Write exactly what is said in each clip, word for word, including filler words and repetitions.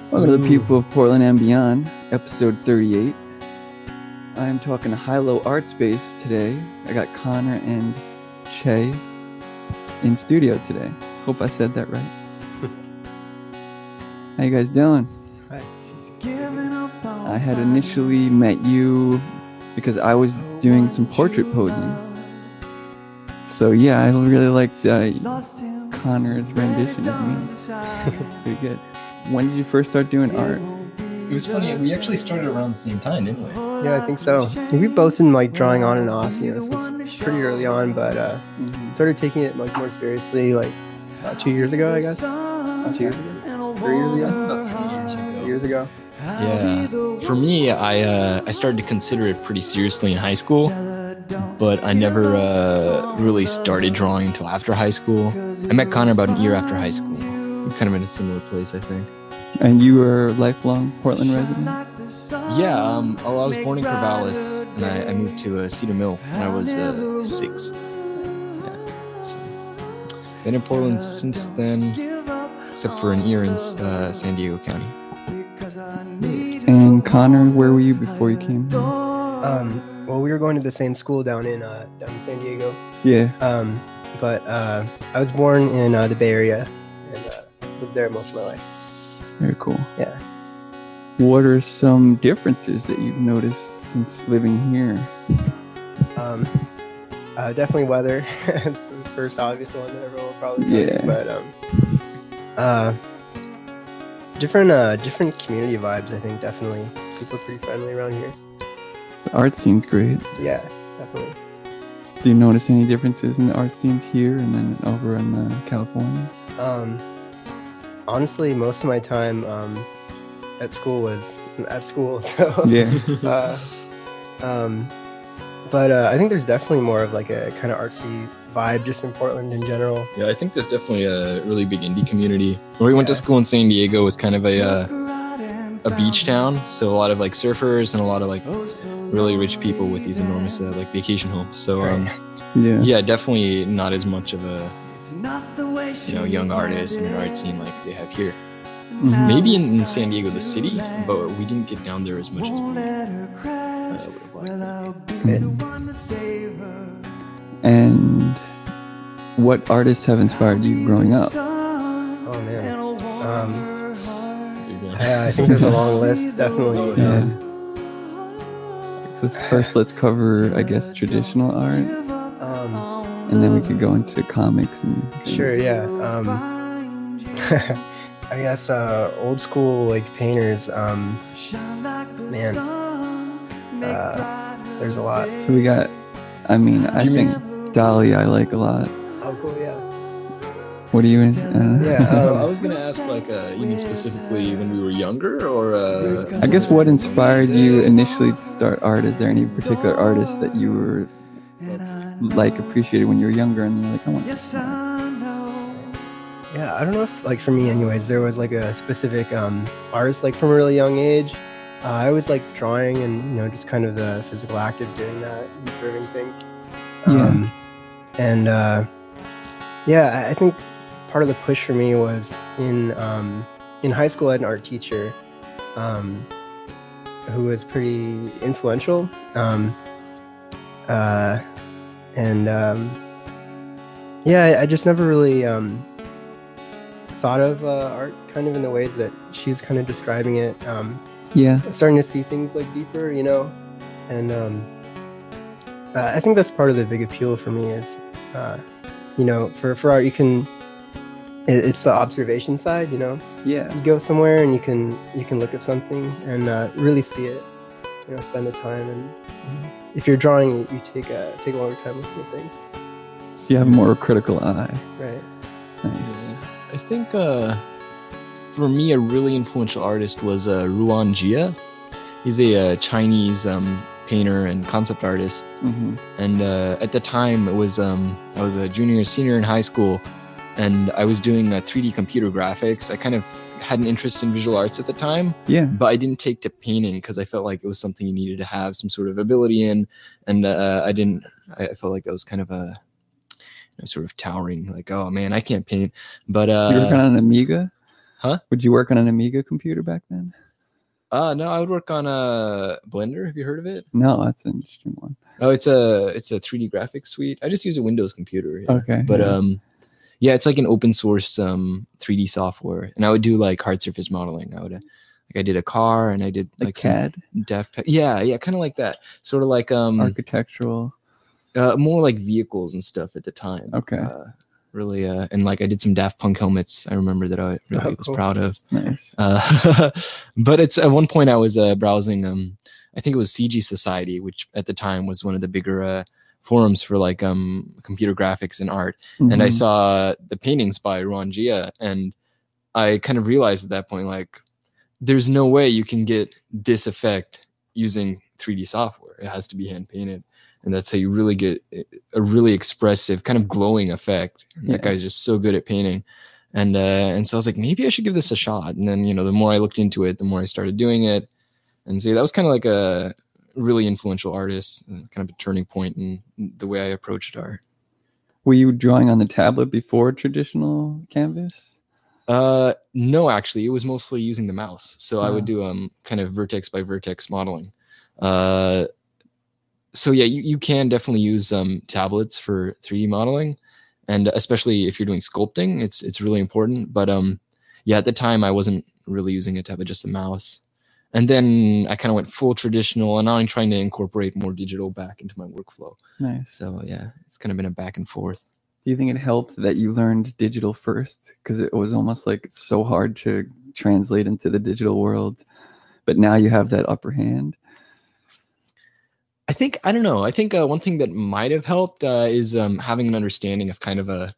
Welcome to the people of Portland and beyond, episode thirty-eight. I'm talking to High-Low Art Space today. I got Connor and Che in studio today. Hope I said that right. How you guys doing? Hi. I had initially met you because I was doing some portrait posing. So yeah, I really liked uh, Connor's rendition of me. Pretty good. When did you first start doing art? It was funny, we actually started around the same time, didn't we? Yeah, I think so. We've both been like drawing on and off, you know, since pretty early on, but uh, Mm-hmm. started taking it like more seriously like about two years ago, I guess. Two years ago? Three years ago? About three years ago. Three years ago. Yeah. For me, I uh, I started to consider it pretty seriously in high school, but I never uh, really started drawing until after high school. I met Connor about an year after high school. We're kind of in a similar place, I think. And you were a lifelong Portland resident? Yeah, um, well, I was born in Corvallis, and I, I moved to uh, Cedar Mill when I was uh, six. Yeah, so. Been in Portland since then, except for an year in uh, San Diego County. And Connor, where were you before you came here? Um, well, we were going to the same school down in uh, down in San Diego. Yeah. Um, but uh, I was born in uh, the Bay Area and uh, lived there most of my life. Very cool. Yeah. What are some differences that you've noticed since living here? Um, uh, definitely weather. It's the first obvious one that everyone will probably know. Yeah. But um, uh, different uh, different community vibes. I think definitely people are pretty friendly around here. The art scene's great. Yeah, definitely. Do you notice any differences in the art scenes here and then over in uh, California? Um, honestly, most of my time um, at school was at school. So Yeah. uh, um, but uh, I think there's definitely more of like a kind of artsy vibe just in Portland in general. Yeah, I think there's definitely a really big indie community. Where we went to Yeah. school in San Diego was kind of a uh, a beach town, so a lot of like surfers and a lot of like really rich people with these enormous uh, like vacation homes. So um, Yeah. yeah, definitely not as much of a you know young artist and an art scene like they have here. Mhm. Maybe in, in San Diego, the city, but we didn't get down there as much as we uh, would have liked. And what artists have inspired you growing up? Oh man. Um, Big one. I, I think there's a long list, definitely. Yeah. Um, Let's, first, let's cover, I guess, traditional art, um, and then we could go into comics and things. Sure, yeah. Um, I guess uh, old school like painters. Um, man, uh, there's a lot. So we got, I mean, I Do you think Dali I like a lot. Oh, cool, yeah. What are you in? Uh, Yeah, Uh, I um, was gonna ask, like, uh, you mean specifically when we were younger, or? Uh, I guess what inspired you initially to start art? Is there any particular artist that you were like appreciated when you were younger, and you're like, I want to? Yeah, I don't know if like for me, anyways, there was like a specific um, artist like from a really young age. Uh, I always like drawing and you know just kind of the physical act of doing that, and observing things. Yeah. Um, and uh, yeah, I- I think part of the push for me was in um, in high school. I had an art teacher um, who was pretty influential, um, uh, and um, yeah, I, I just never really um, thought of uh, art kind of in the ways that she was kind of describing it. Um, Yeah. starting to see things like deeper, you know, and um, uh, I think that's part of the big appeal for me is, uh, you know, for, for art you can, it, it's the observation side, you know, Yeah. you go somewhere and you can you can look at something and uh, really see it, you know, spend the time, and if you're drawing, you, you take a take a longer time looking at things, So you have a more critical eye. right? Nice. I think uh, for me, a really influential artist was uh, Ruan Jia. He's a uh, Chinese um, painter and concept artist. Mm-hmm. And uh, at the time, it was um, I was a junior or senior in high school, and I was doing uh, three D computer graphics. I kind of had an interest in visual arts at the time, Yeah. but I didn't take to painting because I felt like it was something you needed to have some sort of ability in, and uh, I didn't. I felt like that was kind of a you know, sort of towering, like, oh man, I can't paint. But uh, You work on an Amiga? Huh? Would you work on an Amiga computer back then? Uh, no, I would work on a Blender. Have you heard of it? No, that's an interesting one. Oh, it's a it's a three D graphics suite. I just use a Windows computer. Yeah. Okay, But yeah. um, yeah, it's like an open source um three D software, and I would do like hard surface modeling. I would uh, like I did a car, and I did Like like some C A D, Def. Yeah, yeah, kind of like that. Sort of like um, architectural. uh, more like vehicles and stuff at the time. Okay. Uh, really, uh, and like I did some Daft Punk helmets. I remember that I really Oh, was cool. proud of. Nice. Uh, but it's at one point I was uh, browsing. Um, I think it was C G Society, which at the time was one of the bigger uh, forums for like um computer graphics and art. And I Mhm. saw the paintings by Ruan Jia, and I kind of realized at that point, like, there's no way you can get this effect using three D software. It has to be hand painted, and that's how you really get a really expressive, kind of glowing effect. Yeah. That guy's just so good at painting, and uh, and so I was like, maybe I should give this a shot. And then, you know, the more I looked into it, the more I started doing it, and so that was kind of like a really influential artist, and kind of a turning point in the way I approached art. Were you drawing on the tablet before traditional canvas? Uh, no, actually, it was mostly using the mouse. So I would Oh. do um kind of vertex by vertex modeling. Uh, so yeah, you, you can definitely use um tablets for three D modeling, and especially if you're doing sculpting, it's it's really important. But um, yeah, at the time I wasn't really using a tablet, just a mouse. And then I kind of went full traditional, and now I'm trying to incorporate more digital back into my workflow. Nice. So yeah, it's kind of been a back and forth. Do you think it helped that you learned digital first? Because it was almost like it's so hard to translate into the digital world, but now you have that upper hand. I think, I don't know. I think uh, one thing that might have helped uh, is um, having an understanding of kind of a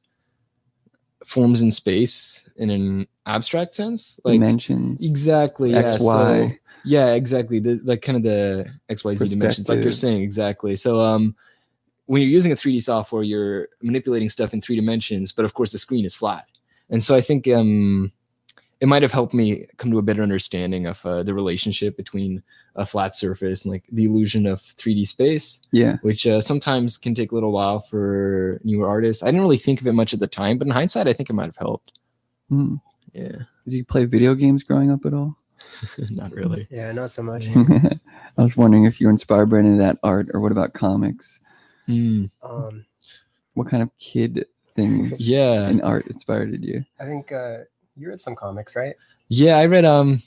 forms in space in an abstract sense. Like Dimensions, exactly. X, yeah. Y. So, yeah, exactly. The, like kind of the X, Y, Z dimensions, like you're Perspective. saying, exactly. So um, when you're using a three D software, you're manipulating stuff in three dimensions, but of course the screen is flat. And so I think um, it might have helped me come to a better understanding of uh, the relationship between a flat surface and like the illusion of three D space, Yeah. which uh, sometimes can take a little while for newer artists. I didn't really think of it much at the time, but in hindsight, I think it might have helped. Hmm. Yeah, Did you play video games growing up at all? not really. Yeah, not so much. I was wondering if you were inspired by any of that art, or what about comics? Mm, Um, What kind of kid things yeah, in art inspired you? I think uh, you read some comics, right? yeah. I read um,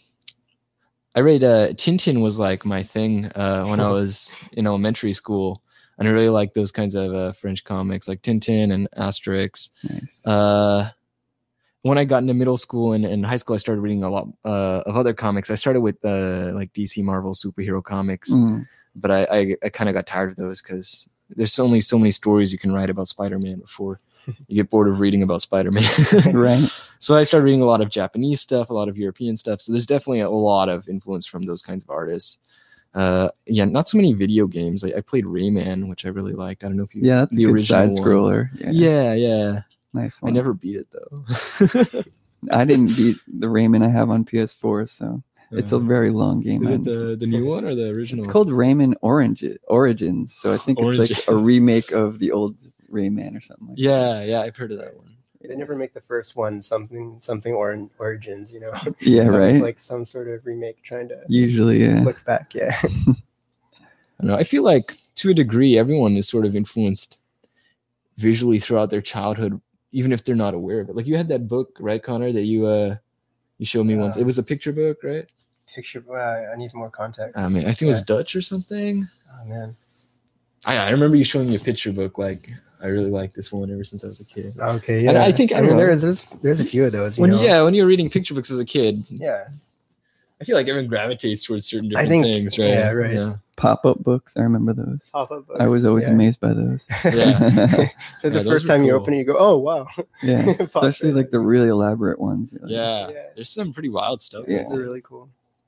I read uh, Tintin was like my thing uh, when I was in elementary school, and I really liked those kinds of uh, French comics like Tintin and Asterix. Nice. Uh, when I got into middle school and, and high school, I started reading a lot uh, of other comics. I started with uh, like D C Marvel superhero comics, Mm. but I, I, I kind of got tired of those because there's only so many stories you can write about Spider-Man before you get bored of reading about Spider-Man. Right. So I started reading a lot of Japanese stuff, a lot of European stuff. So there's definitely a lot of influence from those kinds of artists. Uh, yeah, not so many video games. I, I played Rayman, which I really liked. I don't know if you Yeah, that's the a good original side one. scroller. Yeah. Yeah, yeah. Nice I one. never beat it though. I didn't beat the Rayman I have on P S four, so it's a Uh, very long game. Is I it the, the new one or the original? It's called Rayman Orange Origins, so I think it's like a Origins. remake of the old Rayman or something like that. Yeah, yeah, I've heard of that one. They never make the first one something something or origins, you know. Yeah, So right. It's like some sort of remake trying to Usually, yeah. look back. Yeah. I don't know. I feel like to a degree, everyone is sort of influenced visually throughout their childhood, even if they're not aware of it. Like you had that book, right, Connor, that you uh you showed me once. Uh, It was a picture book, right? Picture. Uh, I need more context. I mean, I think it was Yeah. Dutch or something. Oh man. I, I remember you showing me a picture book. Like I really liked this one ever since I was a kid. Okay. And Yeah. I think- I I mean, don't know. there's there's there's a few of those. You When know? yeah, when you were reading picture books as a kid, Yeah. I feel like everyone gravitates towards certain I different think- things, right? yeah, right. Yeah. Pop-up books, I remember those. Pop-up books. I was always yeah. amazed by those. Yeah. So Yeah, the those first were time you cool. open it, you go, "Oh wow!" Yeah, Pop especially it. like the really elaborate ones. You're like, Yeah. Yeah. There's some pretty wild stuff. Yeah. Those are really cool.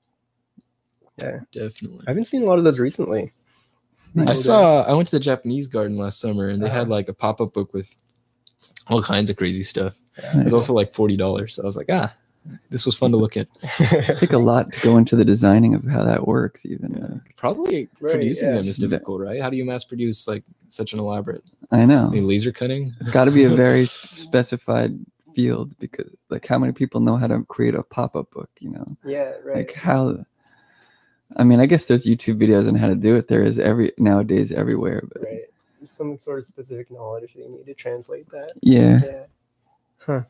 Yeah, Definitely. I haven't seen a lot of those recently. I nice. saw I went to the Japanese garden last summer and they had Uh-huh. like a pop-up book with all kinds of crazy stuff. Yeah. It was Nice. also like forty dollars. So I was like, ah, this was fun to look at. It's like a lot to go into the designing of how that works, even. Like, Probably Right, producing yeah. them is difficult, right? How do you mass produce like such an elaborate I know. I mean, laser cutting? It's got to be a very s- specified field, because like how many people know how to create a pop-up book, you know? Yeah, right. Like how, I mean, I guess there's YouTube videos on how to do it. There is every nowadays everywhere, but right. Some sort of specific knowledge that you need to translate that. Yeah. Yeah. Huh.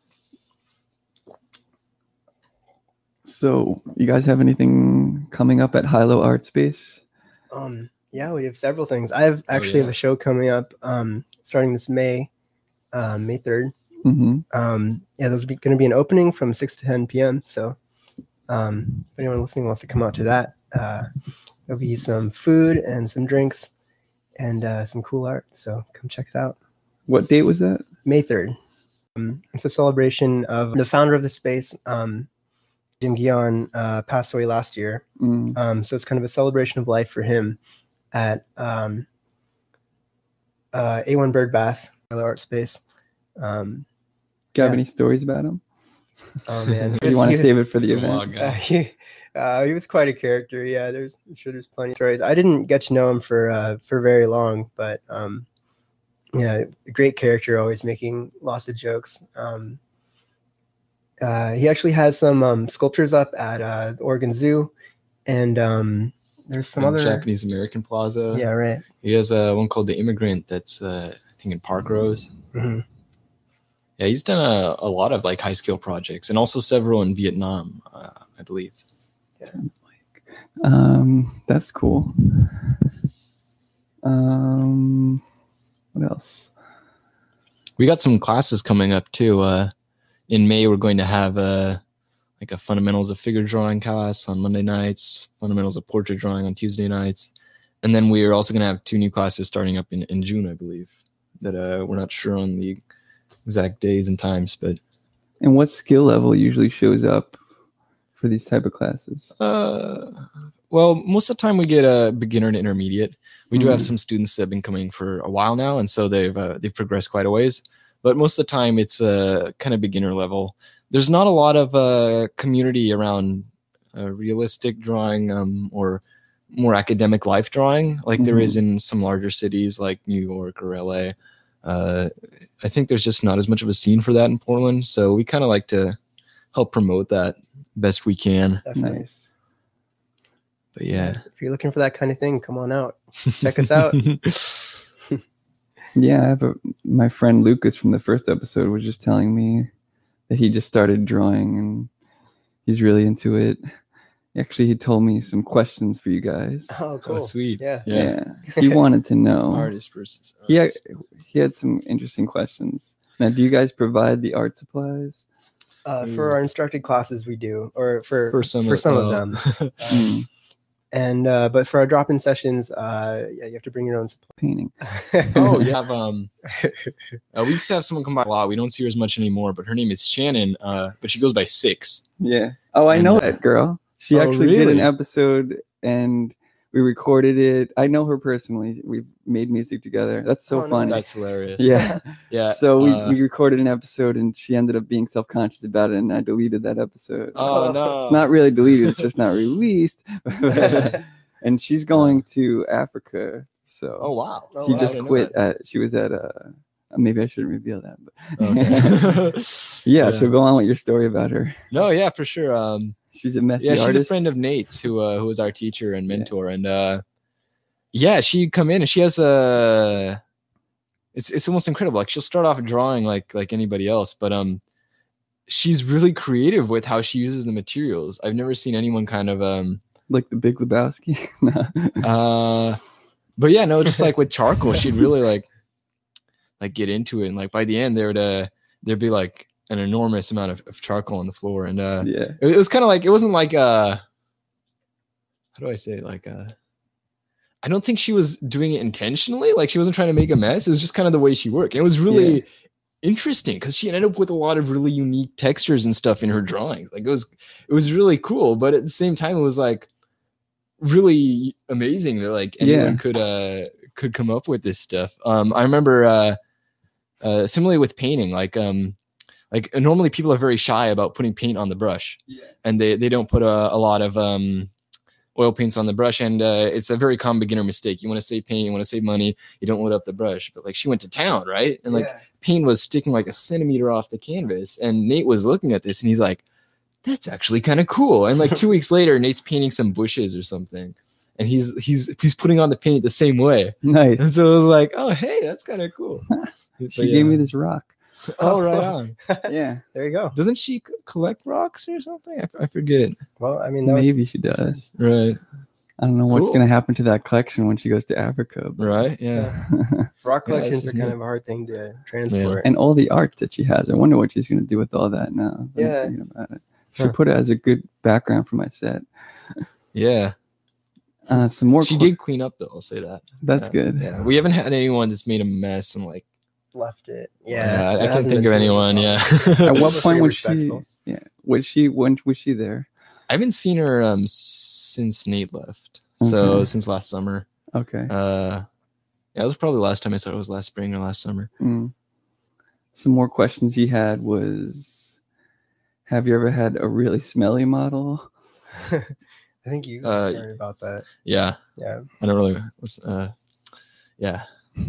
So, you guys have anything coming up at Hilo Art Space? Um, yeah, we have several things. I have actually oh, yeah. have a show coming up um, starting this May, uh, May third. Mm-hmm. Um, yeah, there's going to be an opening from six to ten p.m. So um, if anyone listening wants to come out to that, uh, there'll be some food and some drinks and uh, some cool art. So come check it out. What date was that? May third. Um, it's a celebration of the founder of the space, um, Jim Guion, uh, passed away last year. Mm. Um, so it's kind of a celebration of life for him at um, uh, A one Bird Bath, Art Space. Um, Do you have yeah. any stories about him? Oh man, Or do you want to He save was- it for the Come event? on, Uh, guy. he, uh, he was quite a character. Yeah, there's I'm sure there's plenty of stories. I didn't get to know him for uh, for very long, but um, yeah, a great character, always making lots of jokes. Um, uh, he actually has some um, sculptures up at uh, the Oregon Zoo, and um, there's some Um, other Japanese American Plaza. Yeah, right. He has uh, one called The Immigrant that's uh, I think in Park Rose. hmm Yeah, he's done a, a lot of like high scale projects and also several in Vietnam, uh, I believe. Um, that's cool. Um, what else? We got some classes coming up too. Uh, in May, we're going to have uh, like a fundamentals of figure drawing class on Monday nights, fundamentals of portrait drawing on Tuesday nights, and then we are also going to have two new classes starting up in, in June, I believe. That uh, we're not sure on the exact days and times, but And what skill level usually shows up for these type of classes? uh, well, most of the time we get a beginner to intermediate. We do have Mhm. some students that have been coming for a while now, and so they've uh, they've progressed quite a ways. But most of the time, it's a uh, kind of beginner level. There's not a lot of uh, community around uh, realistic drawing um, or more academic life drawing, like there Mhm. is in some larger cities like New York or L A. Uh, I think there's just not as much of a scene for that in Portland, so we kind of like to help promote that best we can. Definitely. Nice. But yeah, If you're looking for that kind of thing, come on out. Check us out. Yeah, I have a, my friend Lucas from the first episode was just telling me that he just started drawing and he's really into it. Actually, he told me some questions for you guys. Oh, cool. Oh, sweet. Yeah. Yeah. Yeah, he wanted to know. Artist versus He had, artist. he had some interesting questions. Now, do you guys provide the art supplies? Uh, Mm. for our instructed classes, we do, or for for some for some of oh. them. Mm, And uh, but for our drop-in sessions, uh, yeah, you have to bring your own painting. supply. Oh, yeah. Have, um, uh, we used to have someone come by a lot. We don't see her as much anymore, but her name is Shannon. Uh, but she goes by Six. Yeah. Oh, I And, know uh, that girl. She oh, actually did an really? episode and we recorded it. I know her personally. We made music together. That's so Oh, nice. funny. That's hilarious. Yeah. Yeah. So we, uh, we recorded an episode and she ended up being self-conscious about it and I deleted that episode. oh no, It's not really deleted, it's just not released. And she's going to Africa. So Oh wow. Oh, she wow, I just didn't know quit that. at she was at uh maybe I shouldn't reveal that, but Okay. yeah, Yeah. so go on with your story about her. No, yeah, for sure. Um, She's a messy yeah, she's artist. a friend of Nate's who uh, who was our teacher and Yeah. mentor, and uh, yeah, she'd come in and she has a. It's it's almost incredible. Like she'll start off drawing like like anybody else, but um, she's really creative with how she uses the materials. I've never seen anyone kind of um Like the Big Lebowski. No. uh, but yeah, no, just like with charcoal, she'd really like like get into it, and like by the end there would uh there'd be like an enormous amount of, of charcoal on the floor, and uh. Yeah. It, it was kind of like it wasn't like uh how do I say it? Like uh I don't think she was doing it intentionally. Like she wasn't trying to make a mess. It was just kind of the way she worked. And it was really Yeah. interesting because she ended up with a lot of really unique textures and stuff in her drawings. Like it was it was really cool, but at the same time it was like really amazing that like anyone Yeah. could uh could come up with this stuff. Um I remember uh uh similarly with painting, like um like normally people are very shy about putting paint on the brush. Yeah. And they, they don't put a, a lot of um, oil paints on the brush. And uh, it's a very common beginner mistake. You want to save paint, you want to save money, you don't load up the brush. But like she went to town, right? And like paint was sticking like a centimeter off the canvas, and Nate was looking at this and he's like, that's actually kind of cool. And like two weeks later, Nate's painting some bushes or something, and he's he's he's putting on the paint the same way. Nice. And so it was like, oh hey, that's kind of cool. She But gave me yeah. this rock. Oh, right on. Yeah. There you go. Doesn't she c- collect rocks or something? I, I forget. Well, I mean, that was, Maybe she does. Right. I don't know what's Cool. going to happen to that collection when she goes to Africa. but- Right. Yeah. rock Yeah, collections this are is kind neat. of a hard thing to transport. And all the art that she has. I wonder what she's going to do with all that now. that I'm Yeah. thinking about it. Should Huh. put it as a good background for my set. Yeah. Uh, some more. She que- did clean up though. I'll say that. That's Yeah. good. Yeah. We haven't had anyone that's made a mess and like. Left it. Yeah. Yeah. I, I it can't hasn't think been of too anyone. long. Yeah. At what Pretty point was she? respectful. Yeah. Was she? When was she there? I haven't seen her um since Nate left. So Okay. since last summer. Okay. Uh, yeah, that was probably the last time I saw it was last spring or last summer. Mm. Some more questions he had was, have you ever had a really smelly model? I think you Uh, started about that. Yeah. Yeah. I don't really. let's, Uh, yeah.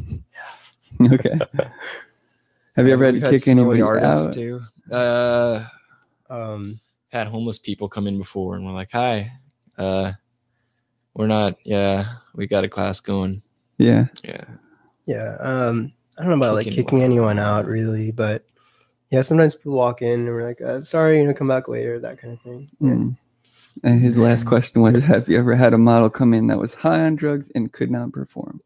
Okay. Have you ever had We've to kick smelly anybody artists out? too? Uh, Um, had homeless people come in before and we're like, "Hi, uh, we're not. Yeah, we got a class going. Yeah. Yeah, yeah. Um, I don't know about like Kicking kicking anyone out really, but yeah, sometimes people walk in and we're like, uh, sorry, you know, come back later, that kind of thing. Yeah. Mm. And his last question was, have you ever had a model come in that was high on drugs and could not perform?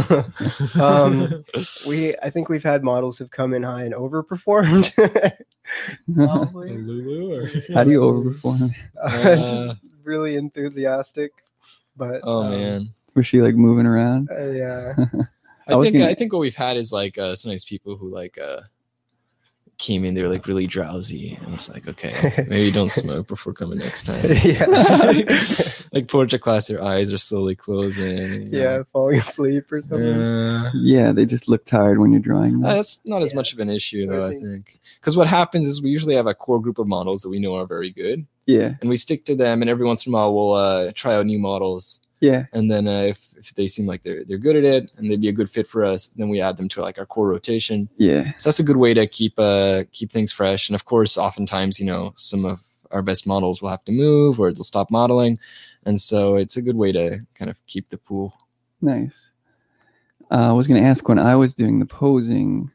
um, we, I think we've had models who've come in high and overperformed. Probably. Lulu or- How do you overperform? Uh, Uh, just really enthusiastic, but Oh um, man, Was she like moving around? uh, yeah. I, I was think gonna- I think what we've had is like uh, sometimes people who like uh came in, they were like really drowsy, and it's like, okay, maybe don't smoke before coming next time. Yeah. Like portrait class, their eyes are slowly closing. you know. Yeah, falling asleep or something. Uh, Yeah, they just look tired when you're drawing Uh, them. that's not as Yeah. much of an issue I though, I think- think. Because what happens is we usually have a core group of models that we know are very good, Yeah, and we stick to them, and every once in a while we'll uh, try out new models. yeah, And then uh, if, if they seem like they're they're good at it and they'd be a good fit for us, then we add them to like our core rotation. yeah, So that's a good way to keep uh keep things fresh. And of course, oftentimes, you know, some of our best models will have to move or they'll stop modeling. And so it's a good way to kind of keep the pool. nice. Uh, I was going to ask, when I was doing the posing,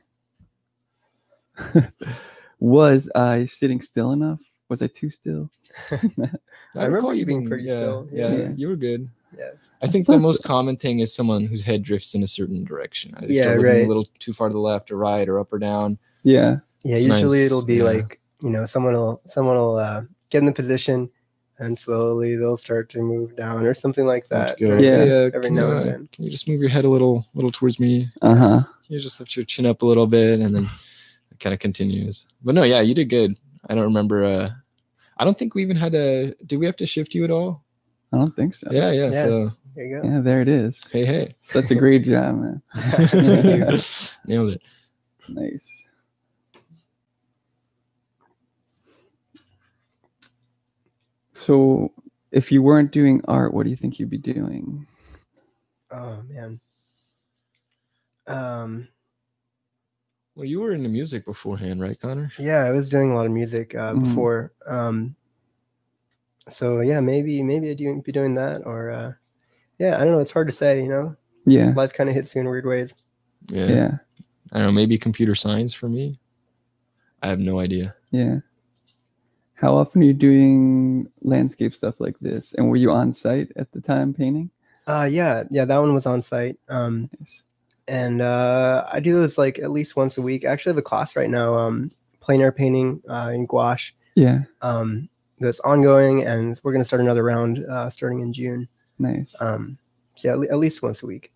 was I sitting still enough? Was I too still? I remember recall you being pretty yeah, still. Yeah, Yeah. you were good. Yeah. I think thought the most so. common thing is someone whose head drifts in a certain direction. They Yeah, start looking right. a little too far to the left or right or up or down. Yeah, Yeah, It's usually nice, it'll be yeah. like, you know, someone will someone will uh, get in the position and slowly they'll start to move down or something like that. Go, Yeah. "Hey, uh, Every can now you, and uh, then. Can you just move your head a little, little towards me? uh huh. You just lift your chin up a little bit, and then it kind of continues. But no, yeah, you did good. I don't remember. Uh, I don't think we even had a. Did we have to shift you at all? I don't think so. Yeah, yeah. Yeah. So There you go. Yeah, there it is. hey, hey, Such a great job, man. you. nailed it. Nice. So, if you weren't doing art, what do you think you'd be doing? Oh man. Um Well, you were into music beforehand, right, Connor? yeah, I was doing a lot of music uh, Mhm. before. Um so yeah, maybe maybe I'd do, be doing that or uh yeah, I don't know, it's hard to say, you know. Yeah, Life kind of hits you in weird ways. Yeah. yeah, I don't know. Maybe computer science for me. I have no idea. yeah. How often are you doing landscape stuff like this? And were you on site at the time painting? Uh yeah, yeah, that one was on site. Um Nice. and uh, I do this like at least once a week. I actually have a class right now, um, plein air painting uh, in gouache. Yeah, Um, that's ongoing, and we're going to start another round uh, starting in June. nice. Um, so yeah, at, le- at least once a week.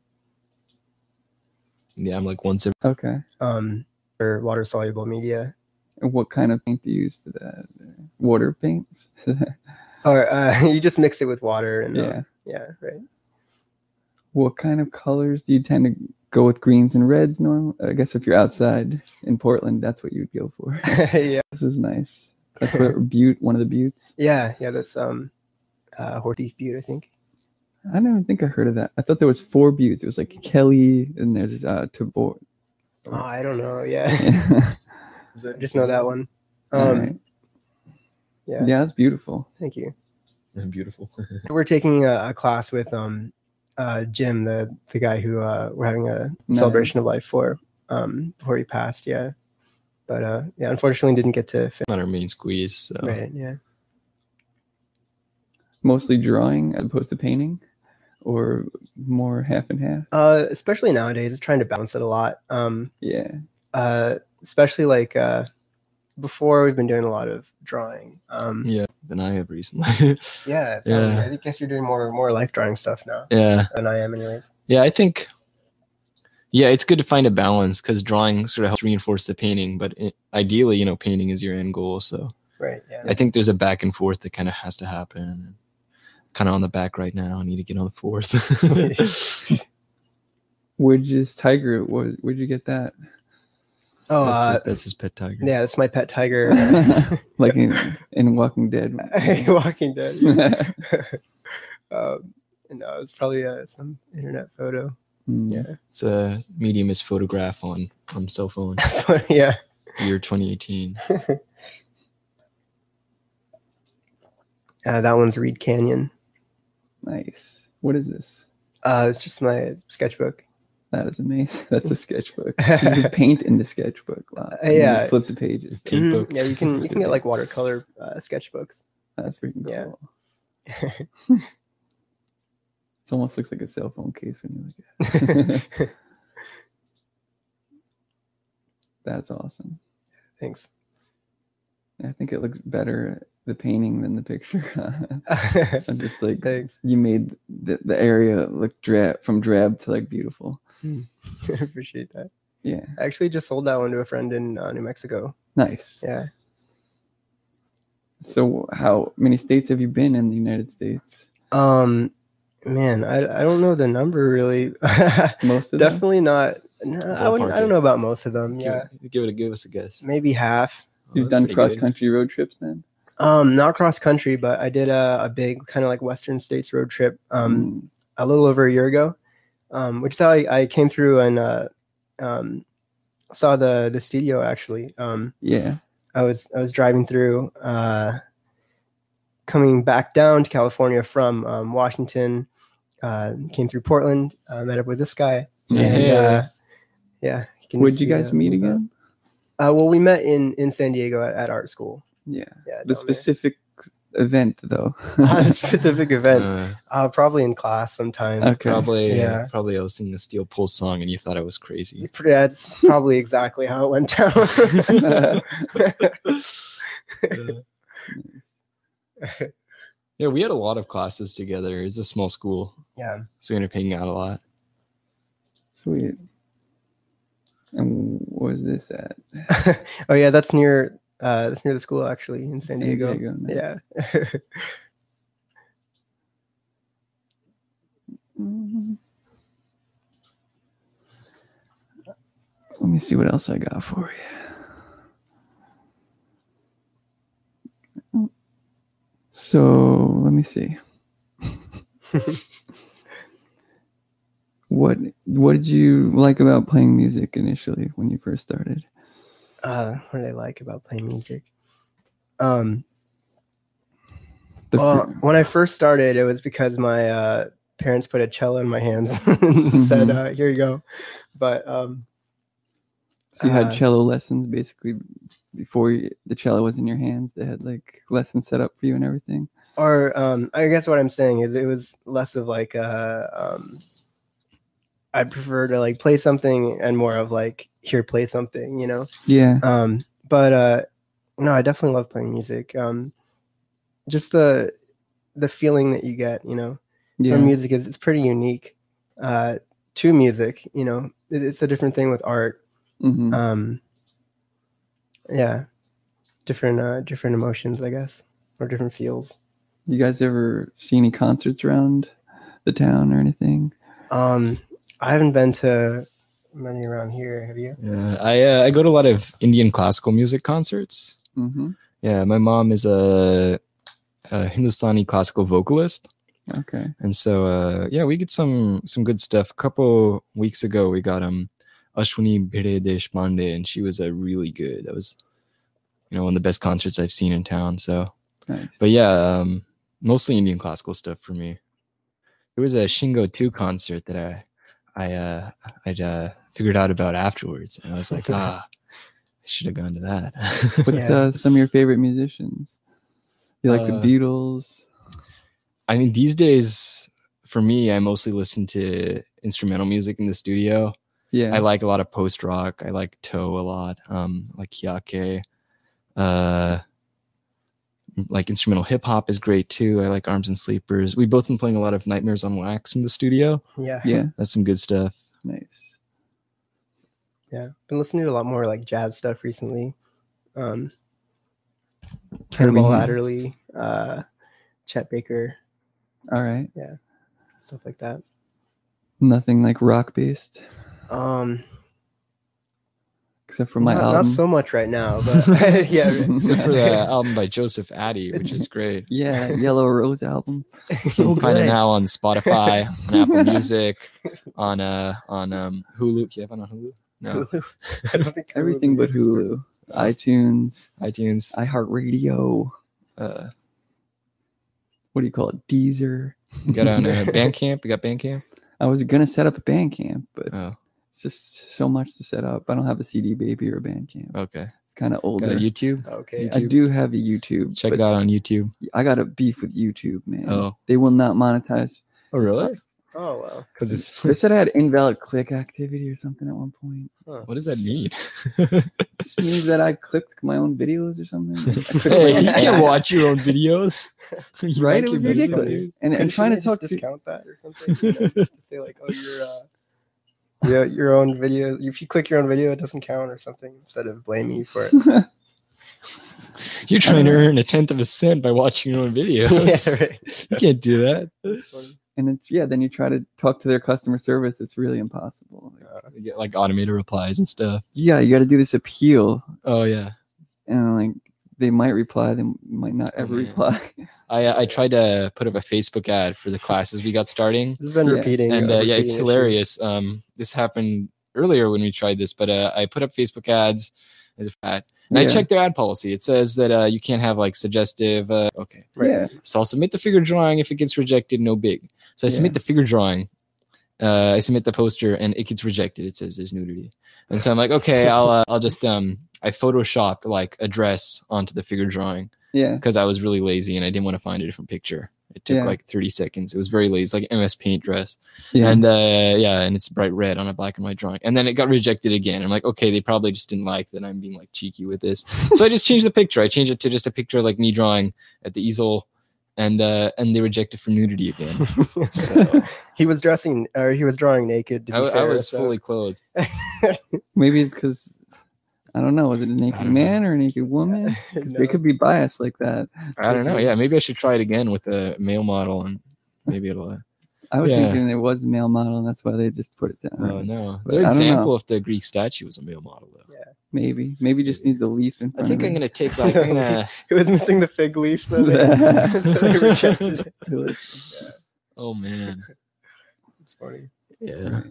Yeah, I'm like once every. Okay. Um, for water soluble media. And what kind of paint do you use for that? Water paints? Or uh, you just mix it with water, and uh, Yeah. yeah, right. What kind of colors do you tend to go with? Greens and reds normal? I guess if you're outside in Portland, that's what you'd go for. yeah, This is nice. That's what Butte, one of the Buttes. yeah, yeah. That's um, uh, horse beef butte, I think. I don't think I heard of that. I thought there was four Buttes. It was like Kelly and there's uh Tabor. Oh, I don't know. Yeah, Yeah. Is that I just know that one. All Um, right. yeah. Yeah, that's beautiful. Thank you. beautiful? We're taking a, a class with um, uh, Jim, the the guy who uh, we're having a Nice. celebration of life for um, before he passed. Yeah, but uh, yeah, unfortunately didn't get to finish. Not our main squeeze. So. Right. Yeah. Mostly drawing as opposed to painting, or more half and half. Uh, especially nowadays, it's trying to balance it a lot. Um, Yeah. uh, especially like uh, before, we've been doing a lot of drawing. Um, Yeah, than I have recently. yeah, probably. Yeah. I guess you're doing more more life drawing stuff now yeah. than I am, anyways. Yeah, I think. Yeah, it's good to find a balance because drawing sort of helps reinforce the painting, but it, ideally, you know, painting is your end goal. So Right. Yeah. I think there's a back and forth that kind of has to happen. Kind of on the back right now. I need to get on the fourth. Where'd this tiger? Where, where'd you get that? Oh, that's, uh, his, that's his pet tiger. yeah, that's my pet tiger. Like in, in Walking Dead. Walking Dead. Yeah. um, no, it's probably uh, some internet photo. Mm. Yeah. It's a medium is photograph on on cell phone. Yeah. Year twenty eighteen. Uh, that one's Reed Canyon. Nice. What is this? Uh, it's just my sketchbook. That is amazing. That's a sketchbook. You can paint in the sketchbook. Wow. Uh, yeah. You flip the pages. Paint Mhm. book. Yeah, you can you can get like watercolor uh, sketchbooks. That's freaking Yeah. cool. It almost looks like a cell phone case when you look at it. That's awesome. Thanks. I think it looks better, the painting, than the picture. I'm just like, Thanks. you made the, the area look drab, from drab to like beautiful. I appreciate that. Yeah. I actually just sold that one to a friend in uh, New Mexico. Nice. Yeah. So how many states have you been in the United States? Um, man, I I don't know the number really. Most of them? Definitely not. No, I wouldn't. I don't know about most of them. Give, Yeah, it- give it a give us a guess. maybe half. Oh, You've that's done pretty cross good. country road trips then? Um, not cross country, but I did a, a big kind of like Western States road trip. Um, Mm. a little over a year ago. Um, which is how I, I came through and uh, um, saw the the studio actually. Um, Yeah. I was I was driving through, uh, coming back down to California from um, Washington. Uh, came through Portland. Uh, met up with this guy. And Yeah. uh, yeah. can Where'd you see, guys uh, meet move up. again? Uh, well, we met in in San Diego at, at art school. Yeah. Yeah, The down there. specific event though. Uh, the specific event. Uh, Uh, probably in class sometime. Okay. Probably, Yeah. probably I was singing the Steel Pulse song and you thought I was crazy. Yeah, that's probably exactly how it went down. Yeah, we had a lot of classes together. It's a small school, Yeah. so we ended up hanging out a lot. Sweet. And what was this at? Oh yeah, that's near uh that's near the school actually in San, San Diego. Diego, nice. Yeah. Mhm. Let me see what else I got for you. So let me see. What what did you like about playing music initially when you first started? uh what did I like about playing music? Um The well, fir- when I first started it was because my uh parents put a cello in my hands and said, Mhm. uh, here you go. But um so you had uh, cello lessons basically before you, the cello was in your hands. They had like lessons set up for you and everything. or um I guess what I'm saying is it was less of like uh um I'd prefer to like play something and more of like here play something, you know. Yeah. Um but uh no, I definitely love playing music. Um just the the feeling that you get, you know, Yeah. from music is it's pretty unique uh to music, you know. It, it's a different thing with art. Mhm. Um yeah. Different uh different emotions, I guess, or different feels. You guys ever see any concerts around the town or anything? Um I haven't been to many around here, have you? Yeah, I uh, I go to a lot of Indian classical music concerts. Mm-hmm. Yeah, my mom is a, a Hindustani classical vocalist, Okay. and so uh, yeah, we get some some good stuff. A couple weeks ago, we got um Ashwini Bhide Deshpande, and she was a really good. That was, you know, one of the best concerts I've seen in town. So, Nice. but yeah, um, mostly Indian classical stuff for me. There was a Shingo two concert that I, I, uh, I'd uh, figured out about afterwards, and I was like, ah, I should have gone to that. What's Yeah. uh, some of your favorite musicians? You like the Uh, Beatles? I mean, these days, for me, I mostly listen to instrumental music in the studio. Yeah. I like a lot of post rock. I like Toe a lot. Um, like Hyake. Uh, like instrumental hip hop is great too. I like Arms and Sleepers. We've both been playing a lot of Nightmares on Wax in the studio. Yeah. Yeah. That's some good stuff. Nice. Yeah. Been listening to a lot more like jazz stuff recently. Um, What do we Cannonball hear? Adderley, uh, Chet Baker, All right. stuff like that. Nothing like rock based, Um, except for my not, album. not so much right now, but yeah. Except for the album by Joseph Addy, which is great. Yeah, Yellow Rose album. You So can find it good. now on Spotify, on Apple Music, on uh on um Hulu. Do you have it on Hulu? No. Hulu. I don't think Hulu's Everything but a music Hulu, iTunes, iTunes. iHeartRadio. Uh, what do you call it? Deezer. You got on uh, Bandcamp. You got Bandcamp. I was gonna set up a Bandcamp, but Oh, it's just so much to set up. I don't have a C D Baby or a Bandcamp. okay. It's kind of Got older. a YouTube. Okay. I YouTube. do have a YouTube. Check but it out on YouTube. I got a beef with YouTube, man. Oh. They will not monetize. Oh, really? Oh wow. Because it's They said I had invalid click activity or something at one point. Huh. what does that mean? It just means that I clicked my own videos or something. I clicked Hey, my you own can't ad. watch your own videos. You Right? like It was your videos, ridiculous. dude. And, and Couldn't trying they to just talk to discount that or something. You know, say like, oh, your uh, yeah, your own video. If you click your own video, it doesn't count or something. Instead of blaming you for it. You're trying to earn a tenth of a cent by watching your own videos. yeah, right. You can't do that. and it's yeah, then you try to talk to their customer service. It's really impossible. Like, Uh, You get like automated replies and stuff. yeah, you got to do this appeal, Oh yeah. and like they might reply, they might not ever Oh, man. reply. I uh, I tried to put up a Facebook ad for the classes we got starting. this has been Yeah. repeating. And uh, uh, yeah, it's repeating issue. hilarious. Um, this happened earlier when we tried this, but uh, I put up Facebook ads as a fat, and I Yeah. checked their ad policy. It says that uh, you can't have like suggestive. Uh, okay, Right. Yeah, so I'll submit the figure drawing. If it gets rejected, no big. So I submit Yeah. the figure drawing. Uh, I submit the poster, and it gets rejected. It says there's nudity, and so I'm like, okay, I'll uh, I'll just um I Photoshop like a dress onto the figure drawing yeah, because I was really lazy and I didn't want to find a different picture. It took Yeah. like thirty seconds. It was very lazy, like M S Paint dress. yeah. And uh, yeah, and it's bright red on a black and white drawing. And then it got rejected again. I'm like, okay, they probably just didn't like that I'm being like cheeky with this. So I just changed the picture. I changed it to just a picture of like me drawing at the easel, and uh, and they rejected for nudity again. So he was dressing, or he was drawing naked. To I, be I fair, was so- fully clothed. Maybe it's because I don't know. Was it a naked don't know. man or a naked woman? 'Cause No. They could be biased like that. I don't know. Yeah, maybe I should try it again with a male model, and maybe it'll. Uh, I was Yeah. thinking it was a male model, and that's why they just put it down. oh no, But their I don't know. example of the Greek statue was a male model though. Maybe, maybe just need the leaf in I front. think of I'm it. gonna take like I'm gonna. It was missing the fig leaf, so they, so they rejected it. Oh man, It's funny. yeah.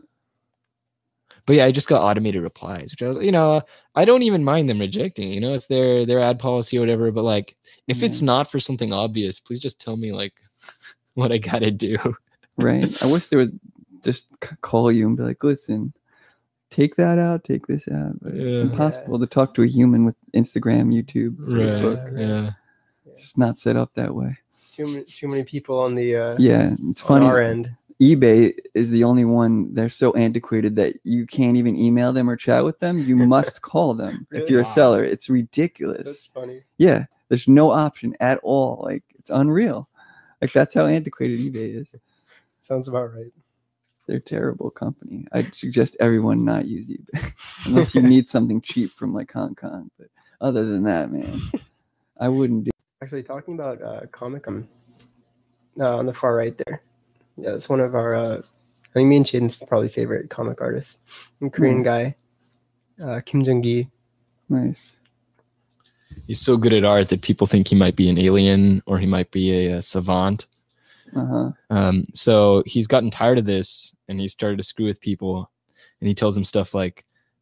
But yeah, I just got automated replies, which I was, you know, I don't even mind them rejecting. You know, it's their their ad policy or whatever. But like, if it's Yeah. not for something obvious, please just tell me like what I gotta do. Right. I wish they would just c- call you and be like, "Listen, take that out, take this out." But it's Yeah. impossible to talk to a human with Instagram, YouTube, Facebook. Right? Yeah. It's not set up that way. Too many, too many people on the uh, Yeah, it's on funny. our end. eBay is the only one. They're so antiquated that you can't even email them or chat with them. You must call them if Really? you're a Wow. seller. It's ridiculous. That's funny. Yeah, there's no option at all. Like it's unreal. Like that's how antiquated eBay is. Sounds about right. They're a terrible company. I'd suggest everyone not use eBay unless you need something cheap from like Hong Kong. But other than that, man, I wouldn't do. Actually, talking about uh, comic, um, uh, on the far right there. Yeah, it's one of our. Uh, I think me and Chaden's probably favorite comic artists. A Korean Nice. guy, uh, Kim Jung Gi. Nice. He's so good at art that people think he might be an alien or he might be a, a savant. Uh huh. Um, so he's gotten tired of this and he started to screw with people. And he tells them stuff like,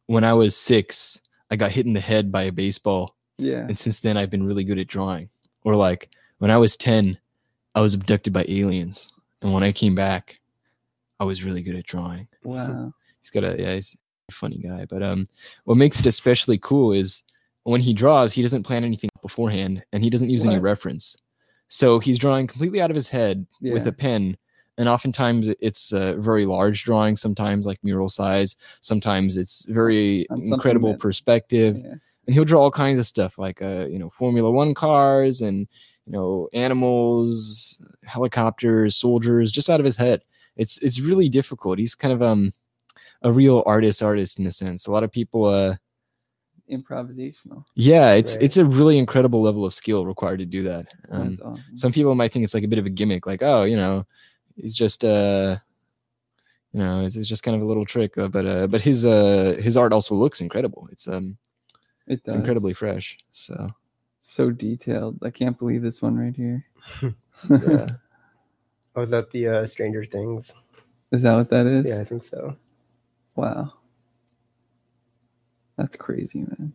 when I was six, I got hit in the head by a baseball. Yeah. And since then, I've been really good at drawing. Or like when I was ten, I was abducted by aliens. And when I came back, I was really good at drawing. Wow. He's got a, yeah, he's a funny guy. But um, what makes it especially cool is when he draws, he doesn't plan anything beforehand and he doesn't use What? any reference. So he's drawing completely out of his head Yeah. with a pen. And oftentimes it's a very large drawing, sometimes like mural size. Sometimes it's very On something incredible that- perspective. Yeah. And he'll draw all kinds of stuff like, uh, you know, Formula One cars and, you know, animals, helicopters, soldiers, just out of his head. It's it's really difficult. He's kind of um a real artist artist in a sense. A lot of people, uh, Improvisational. yeah, it's Right. it's a really incredible level of skill required to do that. Um, That's awesome. some people might think it's like a bit of a gimmick, like, oh, you know, he's just uh you know it's, it's just kind of a little trick, uh, but uh but his uh his art also looks incredible. It's um It it's does. incredibly fresh. So So detailed. I can't believe this one right here. yeah. Oh, was that the uh, Stranger Things? Is that what that is? Yeah, I think so. Wow. That's crazy, man.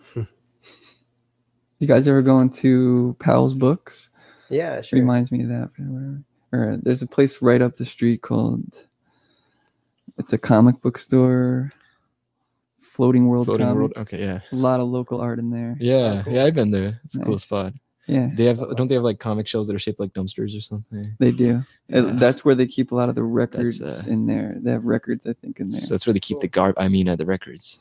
You guys ever going to Powell's Books? Yeah, sure. Reminds me of that. Or, whatever. Or there's a place right up the street called, it's a comic book store, Floating World Floating Comics. World. Okay, yeah. A lot of local art in there. Yeah, Oh, cool. yeah, I've been there. It's a cool Nice. spot. Yeah, They have don't they have like comic shelves that are shaped like dumpsters or something? they do. It- Yeah. that's where they keep a lot of the records uh, in there. They have records, I think, in there. So that's where they keep the garb. I mean, uh, the records.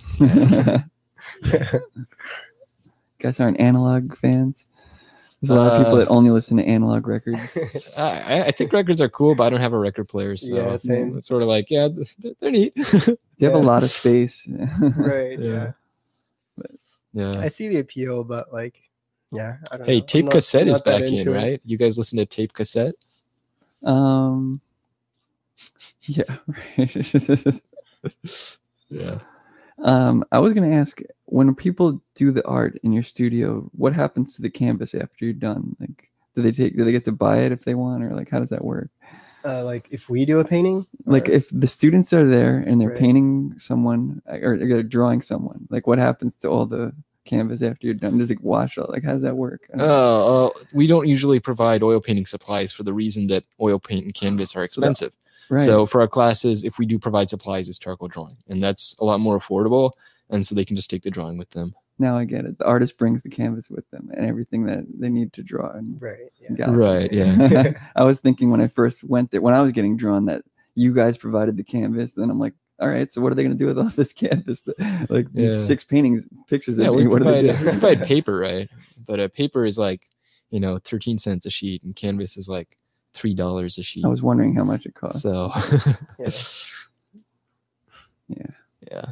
Guys aren't analog fans. There's a lot of people Uh, that only listen to analog records. I, I think records are cool, but I don't have a record player, so Yeah, same. it's sort of like, yeah, they're, they're neat. They have a Yeah. lot of space. Right. Yeah. Yeah. Yeah. I see the appeal, but like, yeah. I don't Hey, know. I'm tape not- cassette I'm is not that back in, into it. right? You guys listen to tape cassette? um, yeah. Right. Yeah. um, I was gonna ask, when people do the art in your studio, what happens to the canvas after you're done? Like, do they take? Do they get to buy it if they want, or like, how does that work? Uh, like if we do a painting, Like, or- if the students are there and they're Right. painting someone or they're drawing someone, like, what happens to all the canvas after you're done? Does it wash out? Like, how does that work? I don't know. Oh, uh, we don't usually provide oil painting supplies for the reason that oil paint and canvas are So that- expensive. right. So for our classes, if we do provide supplies, it's charcoal drawing, and that's a lot more affordable. And so they can just take the drawing with them. Now I get it. The artist brings the canvas with them and everything that they need to draw. And right? Yeah. Gotcha. Right, yeah. I was thinking when I first went there, when I was getting drawn, that you guys provided the canvas. Then I'm like, all right, so what are they going to do with all this canvas? Like these Yeah. six paintings, pictures Yeah, of we me. What do they provide, do? we provide paper, right? But a paper is like, you know, thirteen cents a sheet, and canvas is like three dollars a sheet. I was wondering how much it costs. So, Yeah. Yeah. yeah.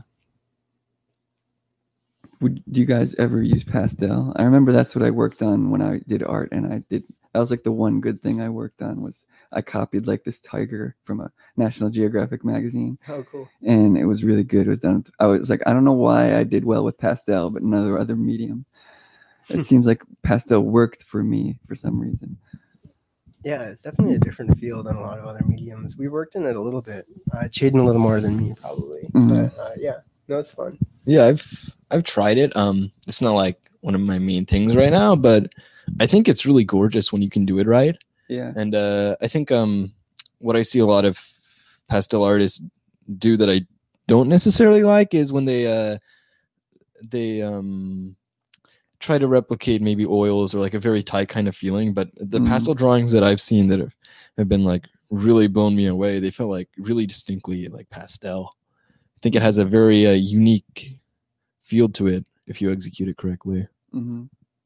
Would do you guys ever use pastel? I remember that's what I worked on when I did art, and I did. That was like the one good thing I worked on was I copied like this tiger from a National Geographic magazine. Oh, cool. And it was really good. It was done. I was like, I don't know why I did well with pastel, but another other medium. It seems like pastel worked for me for some reason. Yeah, it's definitely a different feel than a lot of other mediums. We worked in it a little bit. Uh, Chaden a little more than me, probably. Mhm. But uh, yeah, no, it's fun. Yeah, I've I've tried it. Um, it's not like one of my main things right now, but I think it's really gorgeous when you can do it right. Yeah. And uh, I think um, what I see a lot of pastel artists do that I don't necessarily like is when they uh, they um, try to replicate maybe oils or like a very tight kind of feeling. But the Mhm. pastel drawings that I've seen that have, have been like really blown me away, they feel like really distinctly like pastel. I think it has a very uh, unique feel to it if you execute it correctly. hmm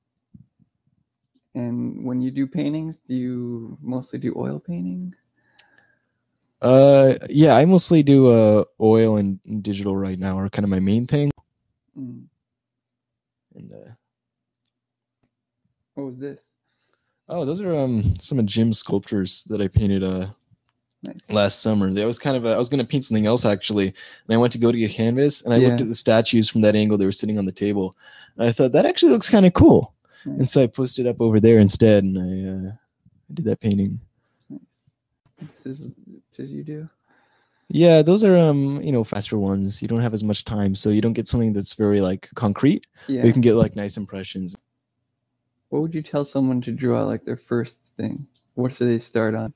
And when you do paintings, do you mostly do oil painting? Uh, yeah, I mostly do uh oil and digital right now are kind of my main thing. Mm. And uh, What was this? oh, those are um some of Jim's sculptures that I painted uh Nice. last summer. That was kind of a, I was gonna paint something else actually, and I went to go to get canvas, and I looked Yeah. at the statues from that angle. They were sitting on the table, and I thought that actually looks kind of cool, and Nice. so I posted up over there instead, and I uh, I did that painting. This is pictures you do. Yeah, those are um, you know, faster ones. You don't have as much time, so you don't get something that's very like concrete. Yeah. But you can get like nice impressions. What would you tell someone to draw like their first thing? What should they start on?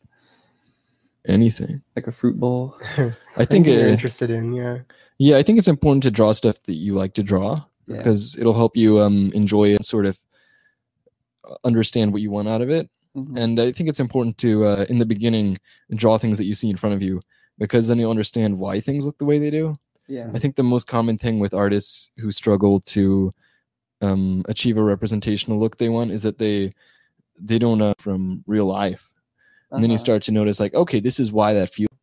Anything. Like a fruit bowl? I think you're it, interested in, yeah. yeah, I think it's important to draw stuff that you like to draw Yeah. because it'll help you um enjoy it and sort of understand what you want out of it. Mhm. And I think it's important to uh, in the beginning draw things that you see in front of you because then you'll understand why things look the way they do. Yeah. I think the most common thing with artists who struggle to um, achieve a representational look they want is that they they don't know from real life, and then you Uh-huh. start to notice like, okay, this is why that feels.